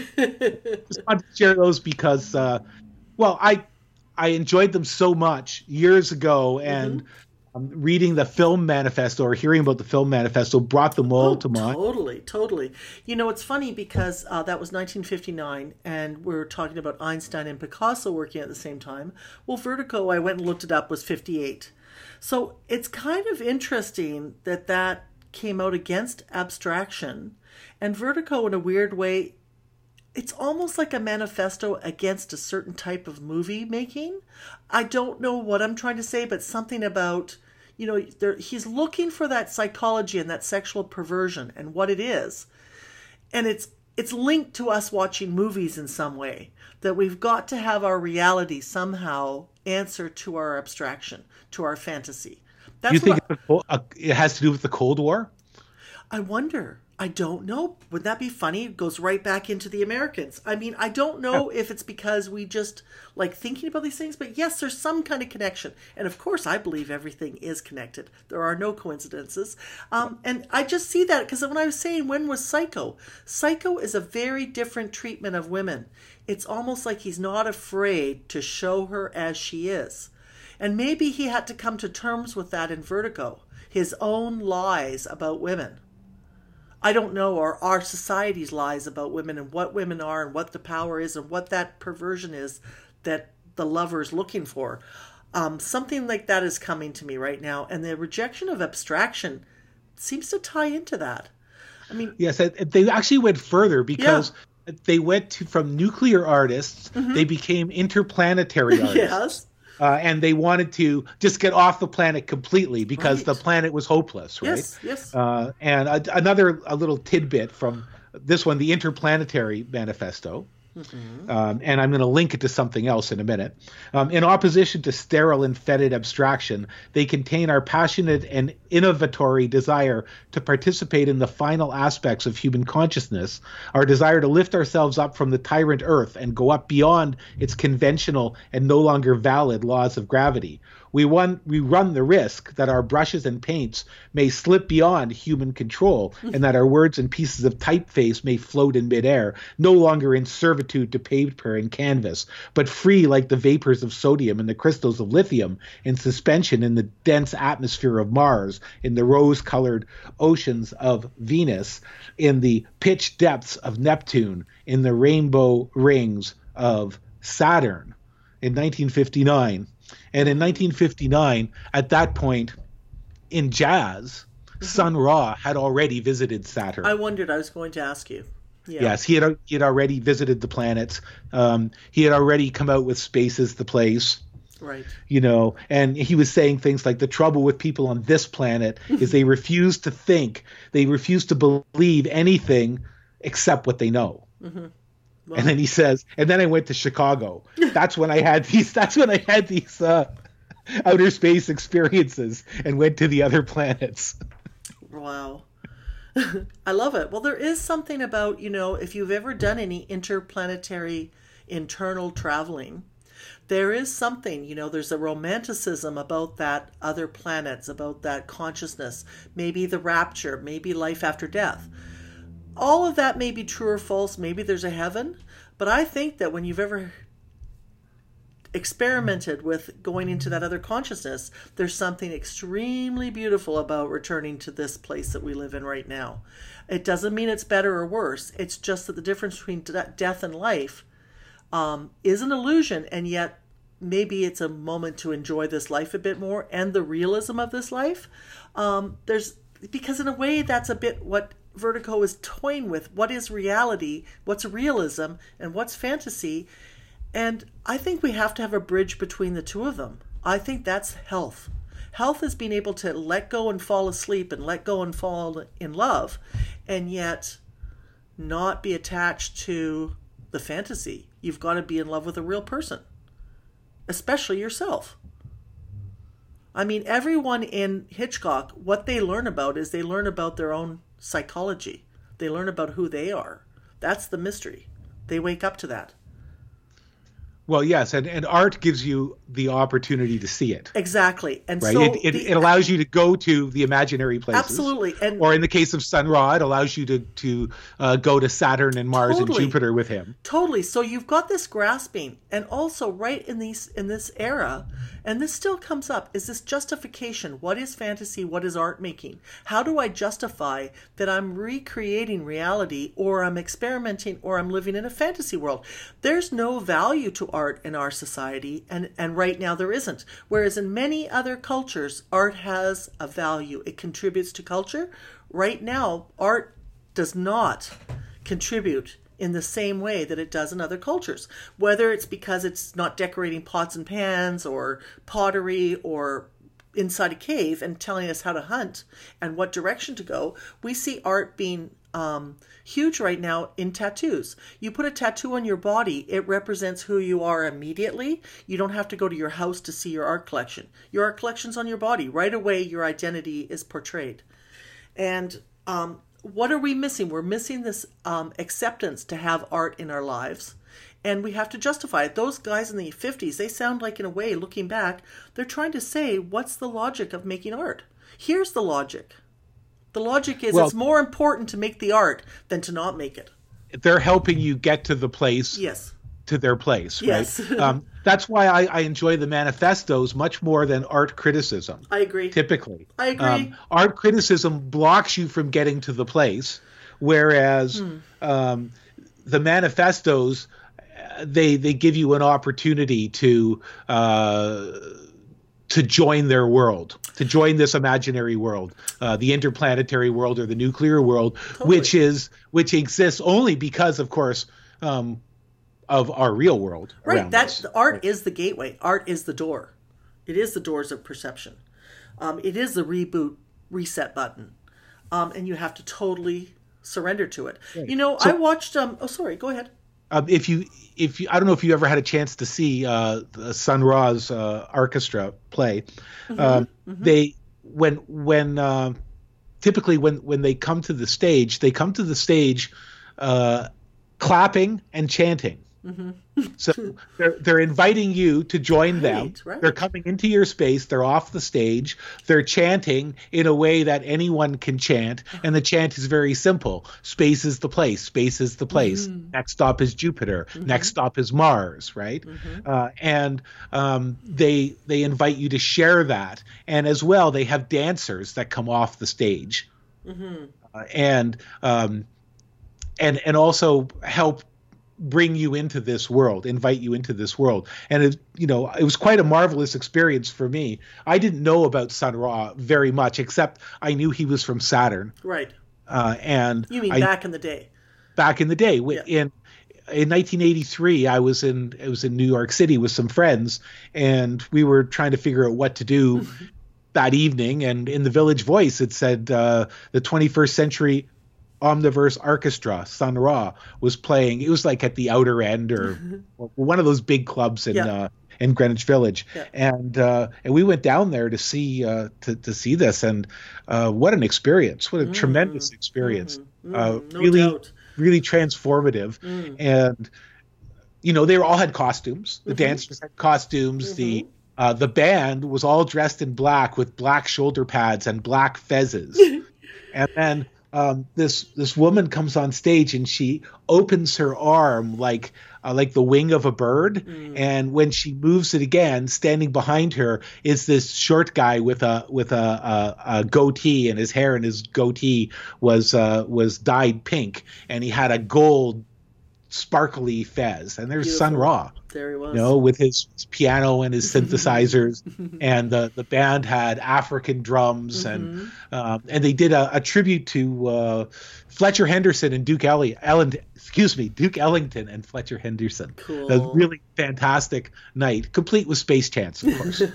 Just wanted to share those because, uh, well, I I enjoyed them so much years ago, and mm-hmm. um, reading the film manifesto or hearing about the film manifesto brought them all oh, to mind. Totally, totally. You know, it's funny because uh, that was nineteen fifty-nine, and we're talking about Einstein and Picasso working at the same time. Well, Vertigo, I went and looked it up, was fifty-eight. So it's kind of interesting that that came out against abstraction, and Vertigo, in a weird way, it's almost like a manifesto against a certain type of movie making. I don't know what I'm trying to say, but something about, you know, there, he's looking for that psychology and that sexual perversion and what it is. And it's it's linked to us watching movies in some way, that we've got to have our reality somehow answer to our abstraction, to our fantasy. That's you think what, it has to do with the Cold War? I wonder. I don't know. Would that be funny? It goes right back into the Americans. I mean, I don't know if it's because we just like thinking about these things, but yes, there's some kind of connection. And of course, I believe everything is connected. There are no coincidences. Um, and I just see that because when I was saying, when was Psycho? Psycho is a very different treatment of women. It's almost like he's not afraid to show her as she is. And maybe he had to come to terms with that in Vertigo, his own lies about women. I don't know, or our society's lies about women and what women are and what the power is and what that perversion is that the lover's looking for. Um, something like that is coming to me right now. And the rejection of abstraction seems to tie into that. I mean, yes, they actually went further because yeah. they went to, from nuclear artists, mm-hmm. they became interplanetary artists. Yes. Uh, and they wanted to just get off the planet completely because right. the planet was hopeless, right? Yes, yes. Uh, and a, another a little tidbit from this one, the Interplanetary Manifesto. Mm-hmm. Um, and I'm going to link it to something else in a minute. Um, in opposition to sterile and fetid abstraction, they contain our passionate and innovatory desire to participate in the final aspects of human consciousness, our desire to lift ourselves up from the tyrant earth and go up beyond its conventional and no longer valid laws of gravity. We, won, we run the risk that our brushes and paints may slip beyond human control and that our words and pieces of typeface may float in midair, no longer in servitude to paper and canvas, but free like the vapors of sodium and the crystals of lithium in suspension in the dense atmosphere of Mars, in the rose-colored oceans of Venus, in the pitch depths of Neptune, in the rainbow rings of Saturn. In nineteen fifty-nine. And in nineteen fifty-nine, at that point, in jazz, mm-hmm. Sun Ra had already visited Saturn. I wondered, I was going to ask you. Yeah. Yes, he had, he had already visited the planets. Um, he had already come out with Space is the Place. Right. You know, and he was saying things like the trouble with people on this planet is they refuse to think, they refuse to believe anything except what they know. Mm-hmm. Well, and then he says, and then I went to Chicago. That's when I had these, that's when I had these uh, outer space experiences and went to the other planets. Wow. I love it. Well, there is something about, you know, if you've ever done any interplanetary internal traveling, there is something, you know, there's a romanticism about that other planets, about that consciousness, maybe the rapture, maybe life after death. All of that may be true or false. Maybe there's a heaven. But I think that when you've ever experimented with going into that other consciousness, there's something extremely beautiful about returning to this place that we live in right now. It doesn't mean it's better or worse. It's just that the difference between death and life um, is an illusion, and yet maybe it's a moment to enjoy this life a bit more and the realism of this life. Um, there's because in a way that's a bit what Vertigo is toying with. What is reality? What's realism? And what's fantasy? And I think we have to have a bridge between the two of them. I think that's health. Health is being able to let go and fall asleep and let go and fall in love, and yet not be attached to the fantasy. You've got to be in love with a real person. especially yourself. I mean, everyone in Hitchcock, what they learn about is they learn about their own psychology. They learn about who they are. That's the mystery. They wake up to that. Well, yes, and, and art gives you the opportunity to see it. Exactly. And right? so it, it, the, it allows you to go to the imaginary places. Absolutely. And or in the case of Sun Ra, it allows you to, to uh, go to Saturn and Mars totally, and Jupiter with him. Totally. So you've got this grasping. And also right in these in this era, and this still comes up, is this justification. What is fantasy? What is art making? How do I justify that I'm recreating reality, or I'm experimenting, or I'm living in a fantasy world? There's no value to art in our society, and, and right now there isn't. Whereas in many other cultures, art has a value. It contributes to culture. Right now, art does not contribute in the same way that it does in other cultures. Whether it's because it's not decorating pots and pans or pottery or inside a cave and telling us how to hunt and what direction to go, we see art being um, huge right now in tattoos. You put a tattoo on your body, it represents who you are immediately. You don't have to go to your house to see your art collection. Your art collection's on your body. Right away, your identity is portrayed. And um, what are we missing? We're missing this um, acceptance to have art in our lives. And we have to justify it. Those guys in the fifties, they sound like, in a way, looking back, they're trying to say, what's the logic of making art? Here's the logic. The logic is well, it's more important to make the art than to not make it. They're helping you get to the place. Yes. To their place, yes. right? um, that's why I, I enjoy the manifestos much more than art criticism. I agree. Typically. I agree. Um, art criticism blocks you from getting to the place, whereas hmm. um, the manifestos, they they give you an opportunity to uh, to join their world, to join this imaginary world, uh, the interplanetary world or the nuclear world, totally. which is which exists only because, of course, um, of our real world. Right. That's us. Art right. is the gateway. Art is the door. It is the doors of perception. Um, it is the reboot, reset button, um, and you have to totally surrender to it. Right. You know, so, I watched. Um, oh, sorry. Go ahead. Um, if you, if you, I don't know if you ever had a chance to see uh, the Sun Ra's uh, orchestra play. Mm-hmm, um, mm-hmm. They when when uh, typically when when they come to the stage, they come to the stage uh, clapping and chanting. Mm-hmm. So they're they're inviting you to join right, them. Right. They're coming into your space. They're off the stage. They're chanting in a way that anyone can chant, and the chant is very simple. Space is the place. Space is the place. Mm-hmm. Next stop is Jupiter. Mm-hmm. Next stop is Mars. Right. Mm-hmm. Uh, and um, they they invite you to share that, and as well they have dancers that come off the stage, mm-hmm. uh, and um, and and also help bring you into this world, invite you into this world. And it, you know, it was quite a marvelous experience for me. I didn't know about Sun Ra very much, except I knew he was from Saturn. Right. Uh, and you mean I, back in the day? Back in the day, yeah. in in nineteen eighty-three, I was in I was in New York City with some friends, and we were trying to figure out what to do that evening. And in the Village Voice, it said uh, the twenty-first century Omniverse Orchestra, Sun Ra, was playing. It was like at the Outer End or one of those big clubs in yeah. uh, in Greenwich Village, yeah. and uh, and we went down there to see uh, to to see this, and uh, what an experience! What a mm-hmm. tremendous experience! Mm-hmm. Uh, no really, doubt. really transformative, mm. and you know they were all had costumes. The mm-hmm. dancers had costumes. Mm-hmm. The uh, the band was all dressed in black with black shoulder pads and black fezzes, and then. Um, this this woman comes on stage and she opens her arm like uh, like the wing of a bird, mm. and when she moves it again, standing behind her is this short guy with a with a, a, a goatee, and his hair and his goatee was uh, was dyed pink, and he had a gold sparkly fez, and there's Beautiful. Sun Ra. There he was. You know, with his, his piano and his synthesizers, and the, the band had African drums, mm-hmm. and um, and they did a, a tribute to uh, Fletcher Henderson and Duke Elli- Ellen, excuse me, Duke Ellington and Fletcher Henderson. Cool. A really fantastic night, complete with space chants, of course.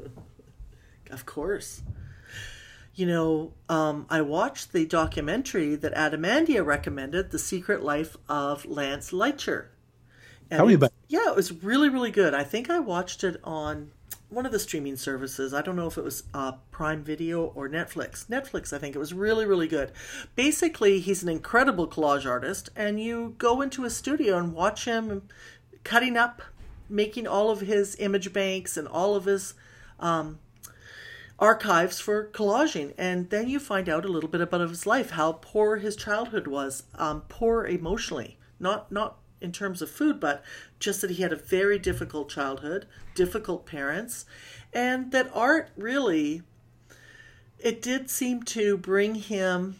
Of course. You know, um, I watched the documentary that Adamandia recommended, The Secret Life of Lance Leitcher. And Tell me it's, about yeah, it was really, really good. I think I watched it on one of the streaming services. I don't know if it was uh, Prime Video or Netflix. Netflix, I think. It was really, really good. Basically, he's an incredible collage artist, and you go into his studio and watch him cutting up, making all of his image banks and all of his um, archives for collaging. And then you find out a little bit about his life, how poor his childhood was, um, poor emotionally, not not in terms of food, but just that he had a very difficult childhood, difficult parents, and that art really, it did seem to bring him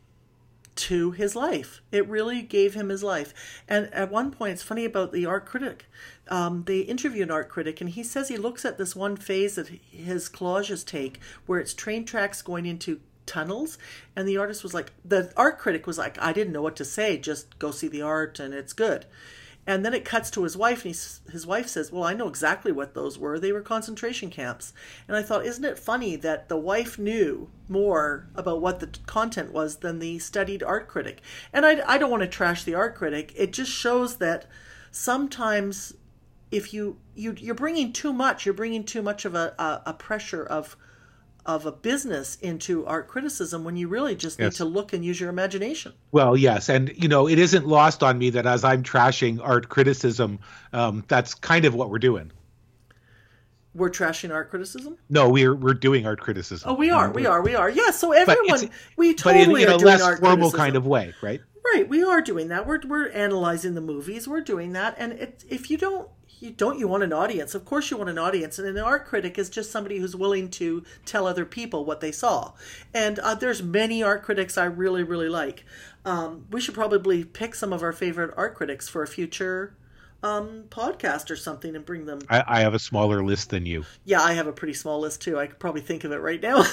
to his life. It really gave him his life. And at one point, it's funny about the art critic. Um, they interview an art critic, and he says he looks at this one phase that his collages take, where it's train tracks going into tunnels, and the artist was like, the art critic was like, I didn't know what to say, just go see the art and it's good. And then it cuts to his wife, and he's, his wife says, well, I know exactly what those were. They were concentration camps. And I thought, isn't it funny that the wife knew more about what the content was than the studied art critic? And I, I don't want to trash the art critic. It just shows that sometimes if you, you you're bringing too much, you're bringing too much of a, a, a pressure of of a business into art criticism, when you really just need Yes. to look and use your imagination. Well, yes, and you know, it isn't lost on me that as I'm trashing art criticism, um, that's kind of what we're doing. We're trashing art criticism? No, we're we're doing art criticism. Oh, we are, Um, we are, we are. Yeah, so But everyone, it's- we but in, totally in are a doing less art formal criticism. kind of way, right? Right, we are doing that. We're we're analyzing the movies. We're doing that, and it, if you don't, you don't you want an audience? Of course, you want an audience, and an art critic is just somebody who's willing to tell other people what they saw. And uh, there's many art critics I really really like. Um, we should probably pick some of our favorite art critics for a future um, podcast or something, and bring them. I, I have a smaller list than you. Yeah, I have a pretty small list too. I could probably think of it right now.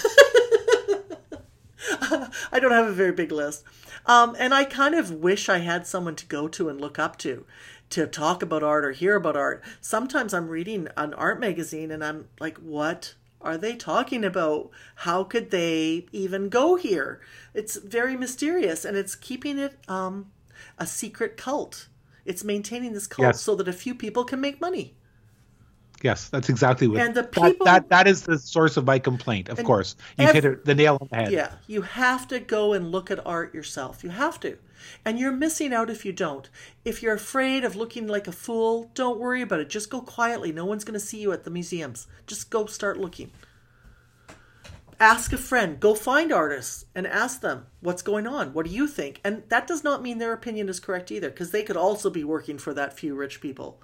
I don't have a very big list. Um, and I kind of wish I had someone to go to and look up to, to talk about art or hear about art. Sometimes I'm reading an art magazine and I'm like, what are they talking about? How could they even go here? It's very mysterious, and it's keeping it um, a secret cult. It's maintaining this cult Yes. so that a few people can make money. Yes, that's exactly what. And the that- people- that, that is the source of my complaint. Of And course, you ev- hit it, the nail on the head. Yeah, you have to go and look at art yourself. You have to. And you're missing out if you don't. If you're afraid of looking like a fool, don't worry about it. Just go quietly. No one's going to see you at the museums. Just go start looking. Ask a friend. Go find artists and ask them, what's going on? What do you think? And that does not mean their opinion is correct either, because they could also be working for that few rich people.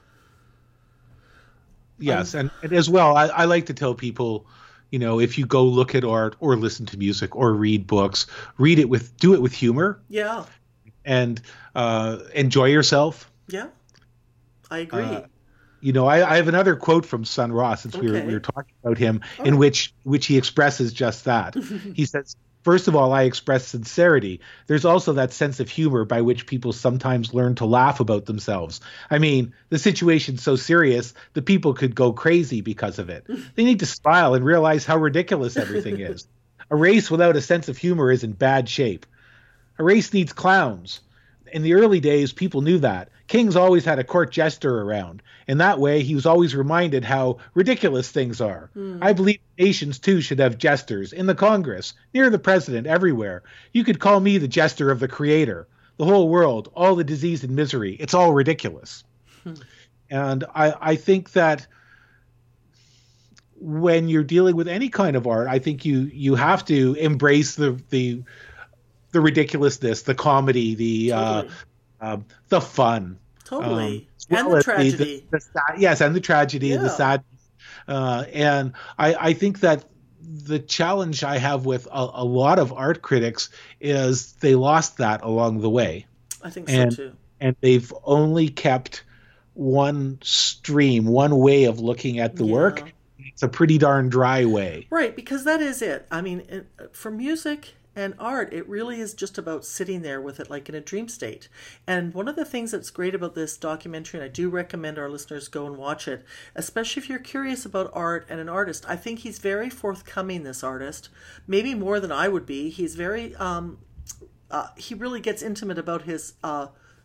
Yes, and, and as well, I, I like to tell people, you know, if you go look at art or listen to music or read books, read it with, do it with humor Yeah, and uh, enjoy yourself. yeah. I agree. Uh, You know, I, I have another quote from Sun Ra, since we, were, Okay. we were talking about him, All in right. which which he expresses just that. He says, first of all, I express sincerity. There's also that sense of humor by which people sometimes learn to laugh about themselves. I mean, the situation's so serious, the people could go crazy because of it. They need to smile and realize how ridiculous everything is. A race without a sense of humor is in bad shape. A race needs clowns. In the early days, people knew that. Kings always had a court jester around. In that way, he was always reminded how ridiculous things are. I believe nations, too, should have jesters in the Congress, near the president, everywhere. You could call me the jester of the Creator. The whole world, all the disease and misery, it's all ridiculous. And I, I think that when you're dealing with any kind of art, I think you you have to embrace the the the ridiculousness, the comedy, the Totally. uh, um, the fun, Totally. um, as And well the as tragedy. the, the sad, yes, and the tragedy and the Yeah. sadness. Uh, and I, I think that the challenge I have with a, a lot of art critics is they lost that along the way, I think so and too. and they've only kept one stream, one way of looking at the Yeah. work. It's a pretty darn dry way. Right, because that is it. I mean, it, for music and art, it really is just about sitting there with it like in a dream state. And one of the things that's great about this documentary, and I do recommend our listeners go and watch it, especially if you're curious about art and an artist, I think he's very forthcoming, this artist, maybe more than I would be. He's very, um, uh, he really gets intimate about his uh,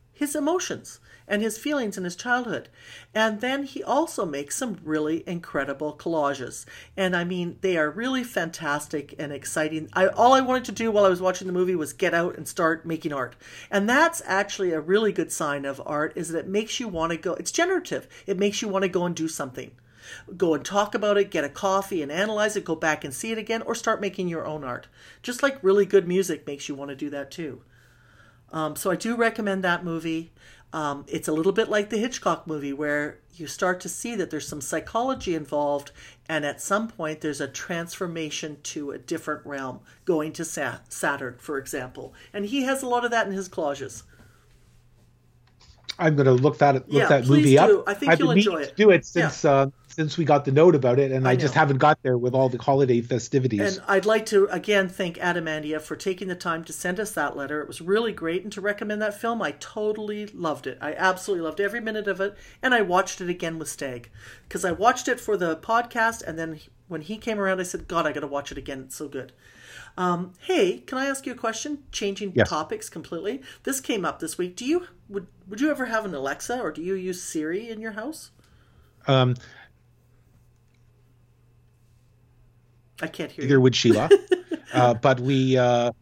his emotions and his feelings in his childhood. And then he also makes some really incredible collages. And I mean, they are really fantastic and exciting. I, all I wanted to do while I was watching the movie was get out and start making art. And that's actually a really good sign of art, is that it makes you want to go, it's generative. It makes you want to go and do something. Go and talk about it, get a coffee and analyze it, go back and see it again, or start making your own art. Just like really good music makes you want to do that too. Um, so I do recommend that movie. Um, it's a little bit like the Hitchcock movie, where you start to see that there's some psychology involved, and at some point there's a transformation to a different realm, going to Sa- Saturn, for example. And he has a lot of that in his collages. I'm going to look that look Yeah, that please movie do. up. I think I've you'll been meaning enjoy to it. do it since uh, since we got the note about it, and I I, just know. haven't got there with all the holiday festivities. And I'd like to again thank Adamandia for taking the time to send us that letter. It was really great, and to recommend that film. I totally loved it. I absolutely loved every minute of it, and I watched it again with Stag, because I watched it for the podcast, and then when he came around, I said, God, I got to watch it again. It's so good. Um, hey, can I ask you a question? Changing Yes. topics completely. This came up this week. Do you would would you ever have an Alexa, or do you use Siri in your house? Um, I can't hear Neither you. would Sheila, uh, but we uh,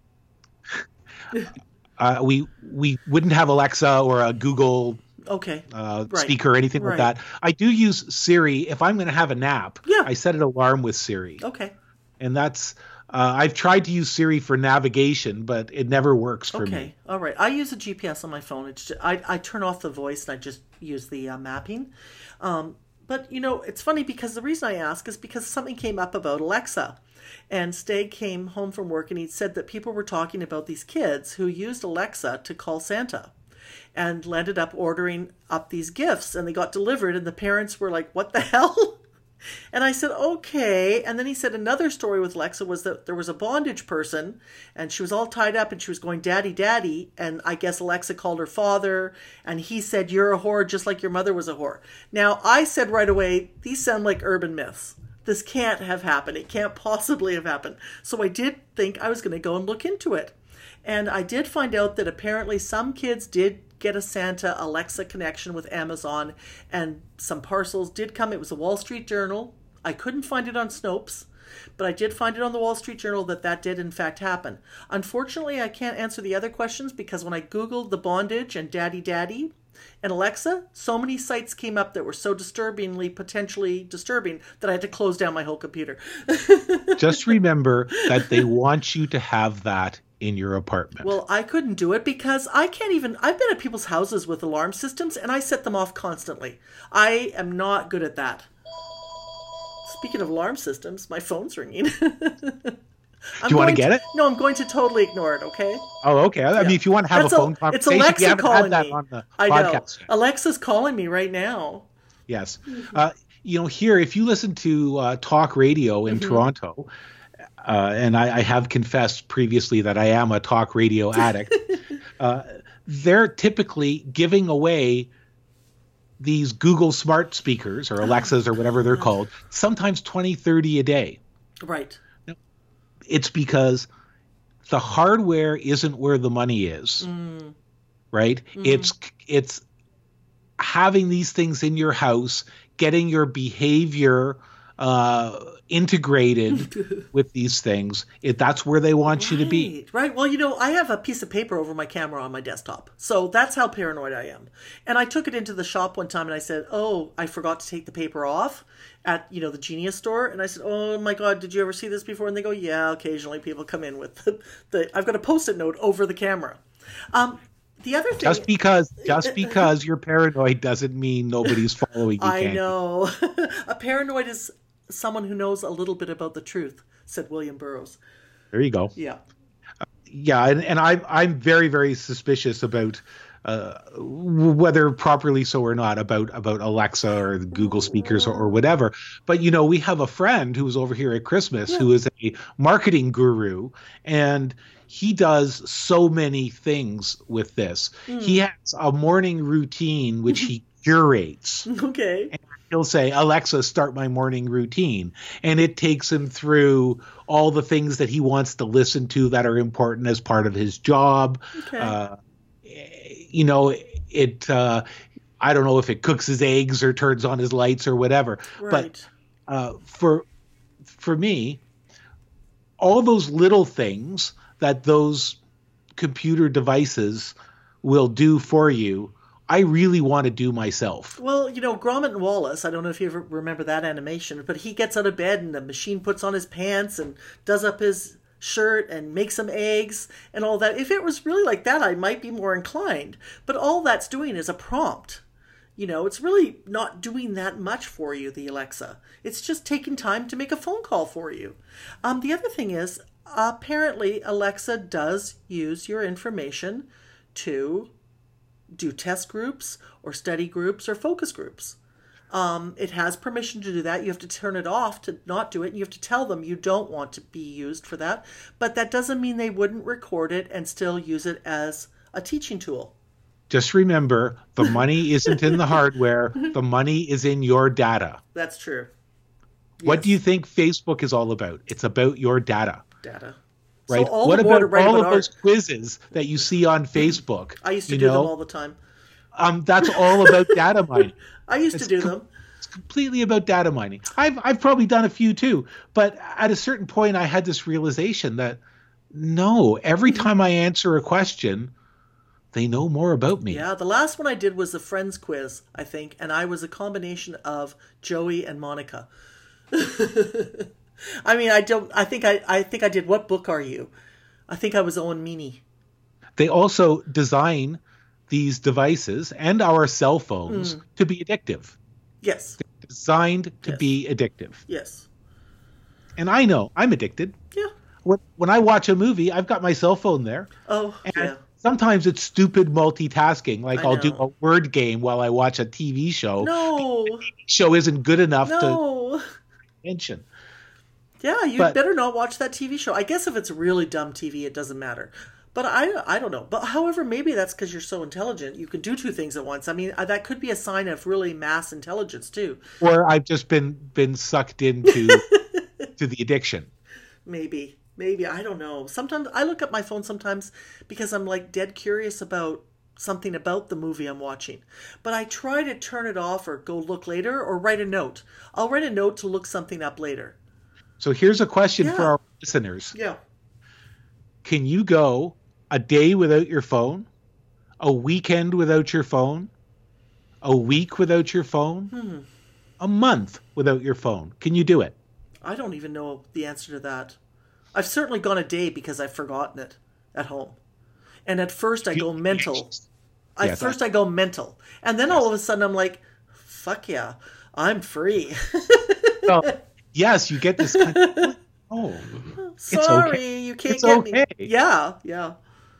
uh, we we wouldn't have Alexa or a Google Okay. uh, Right. speaker or anything Right. like that. I do use Siri if I'm going to have a nap. Yeah. I set an alarm with Siri, Okay. and that's uh, I've tried to use Siri for navigation, but it never works for Okay. me. All right. I use a G P S on my phone. It's just, I I turn off the voice and I just use the uh, mapping. Um, but you know, it's funny because the reason I ask is because something came up about Alexa. And Stag came home from work and he said that people were talking about these kids who used Alexa to call Santa and ended up ordering up these gifts, and they got delivered, and the parents were like, what the hell? And I said, okay. And then he said another story with Alexa was that there was a bondage person, and she was all tied up and she was going, daddy, daddy. And I guess Alexa called her father, and he said, you're a whore just like your mother was a whore. Now, I said right away, these sound like urban myths. This can't have happened. It can't possibly have happened. So I did think I was going to go and look into it. And I did find out that apparently some kids did get a Santa Alexa connection with Amazon, and some parcels did come. It was a Wall Street Journal. I couldn't find it on Snopes, but I did find it on the Wall Street Journal that that did in fact happen. Unfortunately, I can't answer the other questions because when I Googled the bondage and daddy daddy and Alexa, so many sites came up that were so disturbingly, potentially disturbing, that I had to close down my whole computer. Just remember that they want you to have that in your apartment. Well, I couldn't do it because I can't even, I've been at people's houses with alarm systems and I set them off constantly. I am not good at that. Speaking of alarm systems, my phone's ringing. Do you want to get it? No, I'm going to totally ignore it, okay? Oh, okay. I Yeah. mean, if you want to have That's a phone It's conversation, we Alexa haven't calling had that me. on the I know. podcast yet. Alexa's calling me right now. Yes. Uh, you know, here, if you listen to uh, talk radio in Mm-hmm. Toronto, uh, and I, I have confessed previously that I am a talk radio addict, uh, they're typically giving away these Google smart speakers or Alexas or whatever they're called, sometimes twenty, thirty a day. Right. It's because the hardware isn't where the money is, Mm. right? Mm. It's it's having these things in your house, getting your behavior uh, integrated with these things. It, that's where they want you to be. Right, right. Well, you know, I have a piece of paper over my camera on my desktop. So that's how paranoid I am. And I took it into the shop one time and I said, oh, I forgot to take the paper off at, you know, the Genius store. And I said, oh my God, did you ever see this before? And they go, yeah, occasionally people come in with the, the I've got a Post-it note over the camera. Um, the other thing... Just because just because you're paranoid doesn't mean nobody's following you. I Candy. know. A paranoid is someone who knows a little bit about the truth, said William Burroughs. There you go. Yeah. Yeah, and, and I'm I'm very very suspicious about uh, whether properly so or not about about Alexa or the Google speakers or, or whatever. But you know, we have a friend who was over here at Christmas Yeah. who is a marketing guru, and he does so many things with this. Mm. He has a morning routine which he curates. Okay. He'll say, Alexa, start my morning routine. And it takes him through all the things that he wants to listen to that are important as part of his job. Okay. Uh, you know, it, uh, I don't know if it cooks his eggs or turns on his lights or whatever. Right. But uh, for for me, all those little things that those computer devices will do for you, I really want to do myself. Well, you know, Gromit and Wallace, I don't know if you ever remember that animation, but he gets out of bed and the machine puts on his pants and does up his shirt and makes some eggs and all that. If it was really like that, I might be more inclined. But all that's doing is a prompt. You know, it's really not doing that much for you, the Alexa. It's just taking time to make a phone call for you. Um, the other thing is, apparently Alexa does use your information to do test groups or study groups or focus groups. Um, it has permission to do that. You have to turn it off to not do it. And you have to tell them you don't want to be used for that. But that doesn't mean they wouldn't record it and still use it as a teaching tool. Just remember, the money isn't in the hardware. The money is in your data. That's true. What Yes. do you think Facebook is all about? It's about your data. Data. Right? So all What the more to about write all about of those art. quizzes that you see on Facebook? I used to you do know? them all the time. Um, that's all about data mining. I used It's to do com- them. It's completely about data mining. I've I've probably done a few too, but at a certain point, I had this realization that no, every time I answer a question, they know more about me. Yeah, the last one I did was the Friends quiz, I think, and I was a combination of Joey and Monica. I mean, I don't. I think I. I think I did. What book are you? I think I was Owen Meany. They also design these devices and our cell phones Mm. to be addictive. Yes. Designed to Yes. be addictive. Yes. And I know I'm addicted. Yeah. When, when I watch a movie, I've got my cell phone there. Oh, And yeah. sometimes it's stupid multitasking. Like I I'll do know. a word game while I watch a T V show. No. Show isn't good enough to No. mention. Yeah, you But- better not watch that T V show. I guess if it's really dumb T V, it doesn't matter. But I, I don't know. But however, maybe that's because you're so intelligent. You can do two things at once. I mean, uh, that could be a sign of really mass intelligence too. Or I've just been been sucked into to the addiction. Maybe, maybe I don't know. Sometimes I look at my phone sometimes because I'm like dead curious about something about the movie I'm watching. But I try to turn it off or go look later or write a note. I'll write a note to look something up later. So here's a question Yeah. for our listeners. Yeah. Can you go a day without your phone? A weekend without your phone? A week without your phone? Hmm. A month without your phone? Can you do it? I don't even know the answer to that. I've certainly gone a day because I've forgotten it at home. And at first I go mental. At Yes, first I go mental. And then all of a sudden I'm like, fuck yeah, I'm free. Well, yes, you get this kind of, oh, Sorry, okay. you can't It's get okay. me. Yeah, yeah.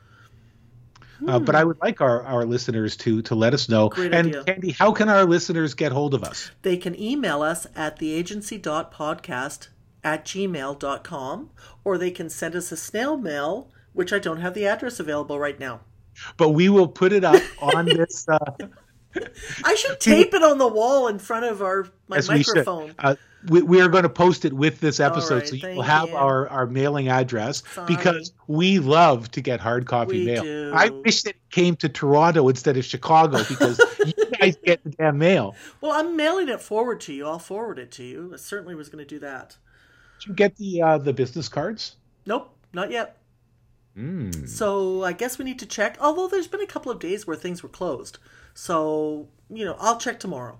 uh, but I would like our, our listeners to to let us know. Great and idea. Candy, how can our listeners get hold of us? They can email us at theagency.podcast at gmail dot com, or they can send us a snail mail, which I don't have the address available right now. But we will put it up on this. Uh, I should tape it on the wall in front of our my as we should. microphone. Uh, we, we are going to post it with this episode, right, so you thank will have you. our, our mailing address Sorry. because we love to get hard copy We mail. do. I wish that it came to Toronto instead of Chicago because you guys get the damn mail. Well, I'm mailing it forward to you. I'll forward it to you. I certainly was going to do that. Did you get the uh, the business cards? Nope, not yet. Mm. So I guess we need to check. Although there's been a couple of days where things were closed. So, you know, I'll check tomorrow.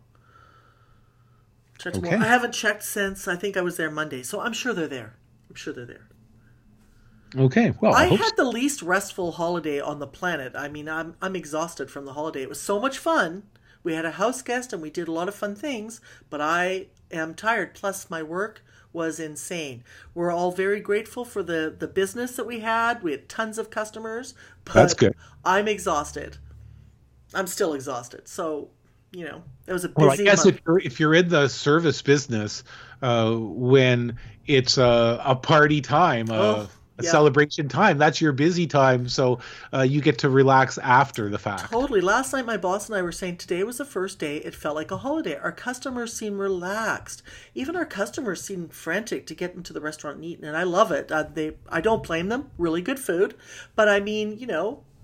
Check tomorrow. Okay. I haven't checked since I think I was there Monday. So I'm sure they're there. I'm sure they're there. Okay, well, I, I hope had so. the least restful holiday on the planet. I mean, I'm I'm exhausted from the holiday. It was so much fun. We had a house guest and we did a lot of fun things, but I am tired. Plus, my work was insane. We're all very grateful for the, the business that we had. We had tons of customers, but That's good. I'm exhausted. I'm still exhausted. So, you know, it was a busy Well, I guess month. if you're if you're in the service business, uh, when it's a, a party time, a, Oh, a yeah. celebration time, that's your busy time. So uh, you get to relax after the fact. Totally. Last night, my boss and I were saying today was the first day it felt like a holiday. Our customers seem relaxed. Even our customers seem frantic to get into the restaurant and eat, and I love it. Uh, they, I don't blame them. Really good food, but I mean, you know,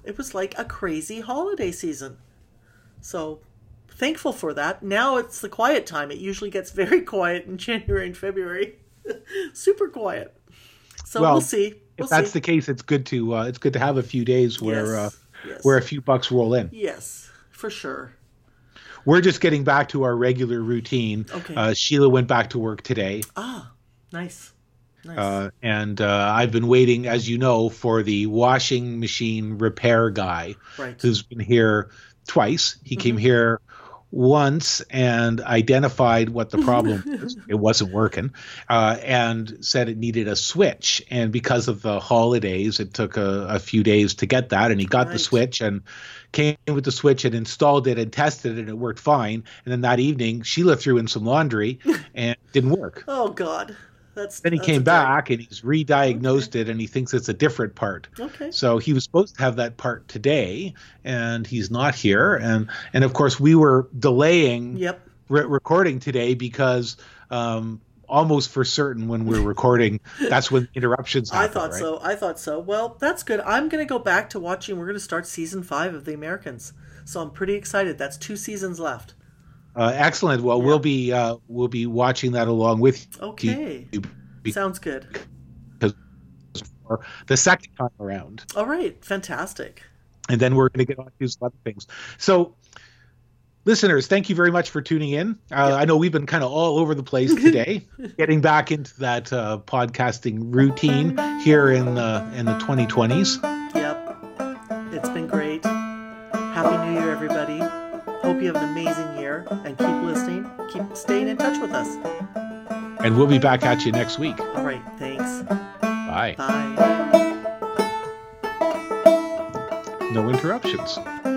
it was like a crazy holiday season. So thankful for that. Now it's the quiet time. It usually gets very quiet in January and February. Super quiet. So well, we'll see. We'll if that's see. the case, it's good to uh, it's good to have a few days where Yes, uh, yes. where a few bucks roll in. Yes, for sure. We're just getting back to our regular routine. Okay. Uh, Sheila went back to work today. Ah, nice. Nice. Uh, and uh, I've been waiting, as you know, for the washing machine repair guy Right. who's been here twice. He Mm-hmm. came here once and identified what the problem was. It wasn't working, uh, and said it needed a switch. And because of the holidays, it took a, a few days to get that. And he got Right. the switch and came with the switch and installed it and tested it, and it worked fine. And then that evening, Sheila threw in some laundry and it didn't work. Oh, God. That's Then he that's came a drag. back and he's re-diagnosed it, and he thinks it's a different part. Okay. So he was supposed to have that part today, and he's not here. And and of course we were delaying Yep. re- recording today because um, almost for certain when we're recording, that's when interruptions happen. I thought right? so. I thought so. Well, that's good. I'm going to go back to watching. We're going to start season five of The Americans. So I'm pretty excited. That's two seasons left. Uh, excellent. Well, Yeah. we'll be uh, we'll be watching that along with Okay. you Sounds good. for the second time around. All right. Fantastic. And then we're going to get on to some other things. So, listeners, thank you very much for tuning in. Uh, I know we've been kind of all over the place today, getting back into that uh, podcasting routine here in the in the twenty twenties. Yep. It's been great. Happy New Year, everybody. Hope you have an amazing year and keep listening. Keep staying in touch with us. And we'll be back at you next week. All right. Thanks. Bye. Bye. No interruptions.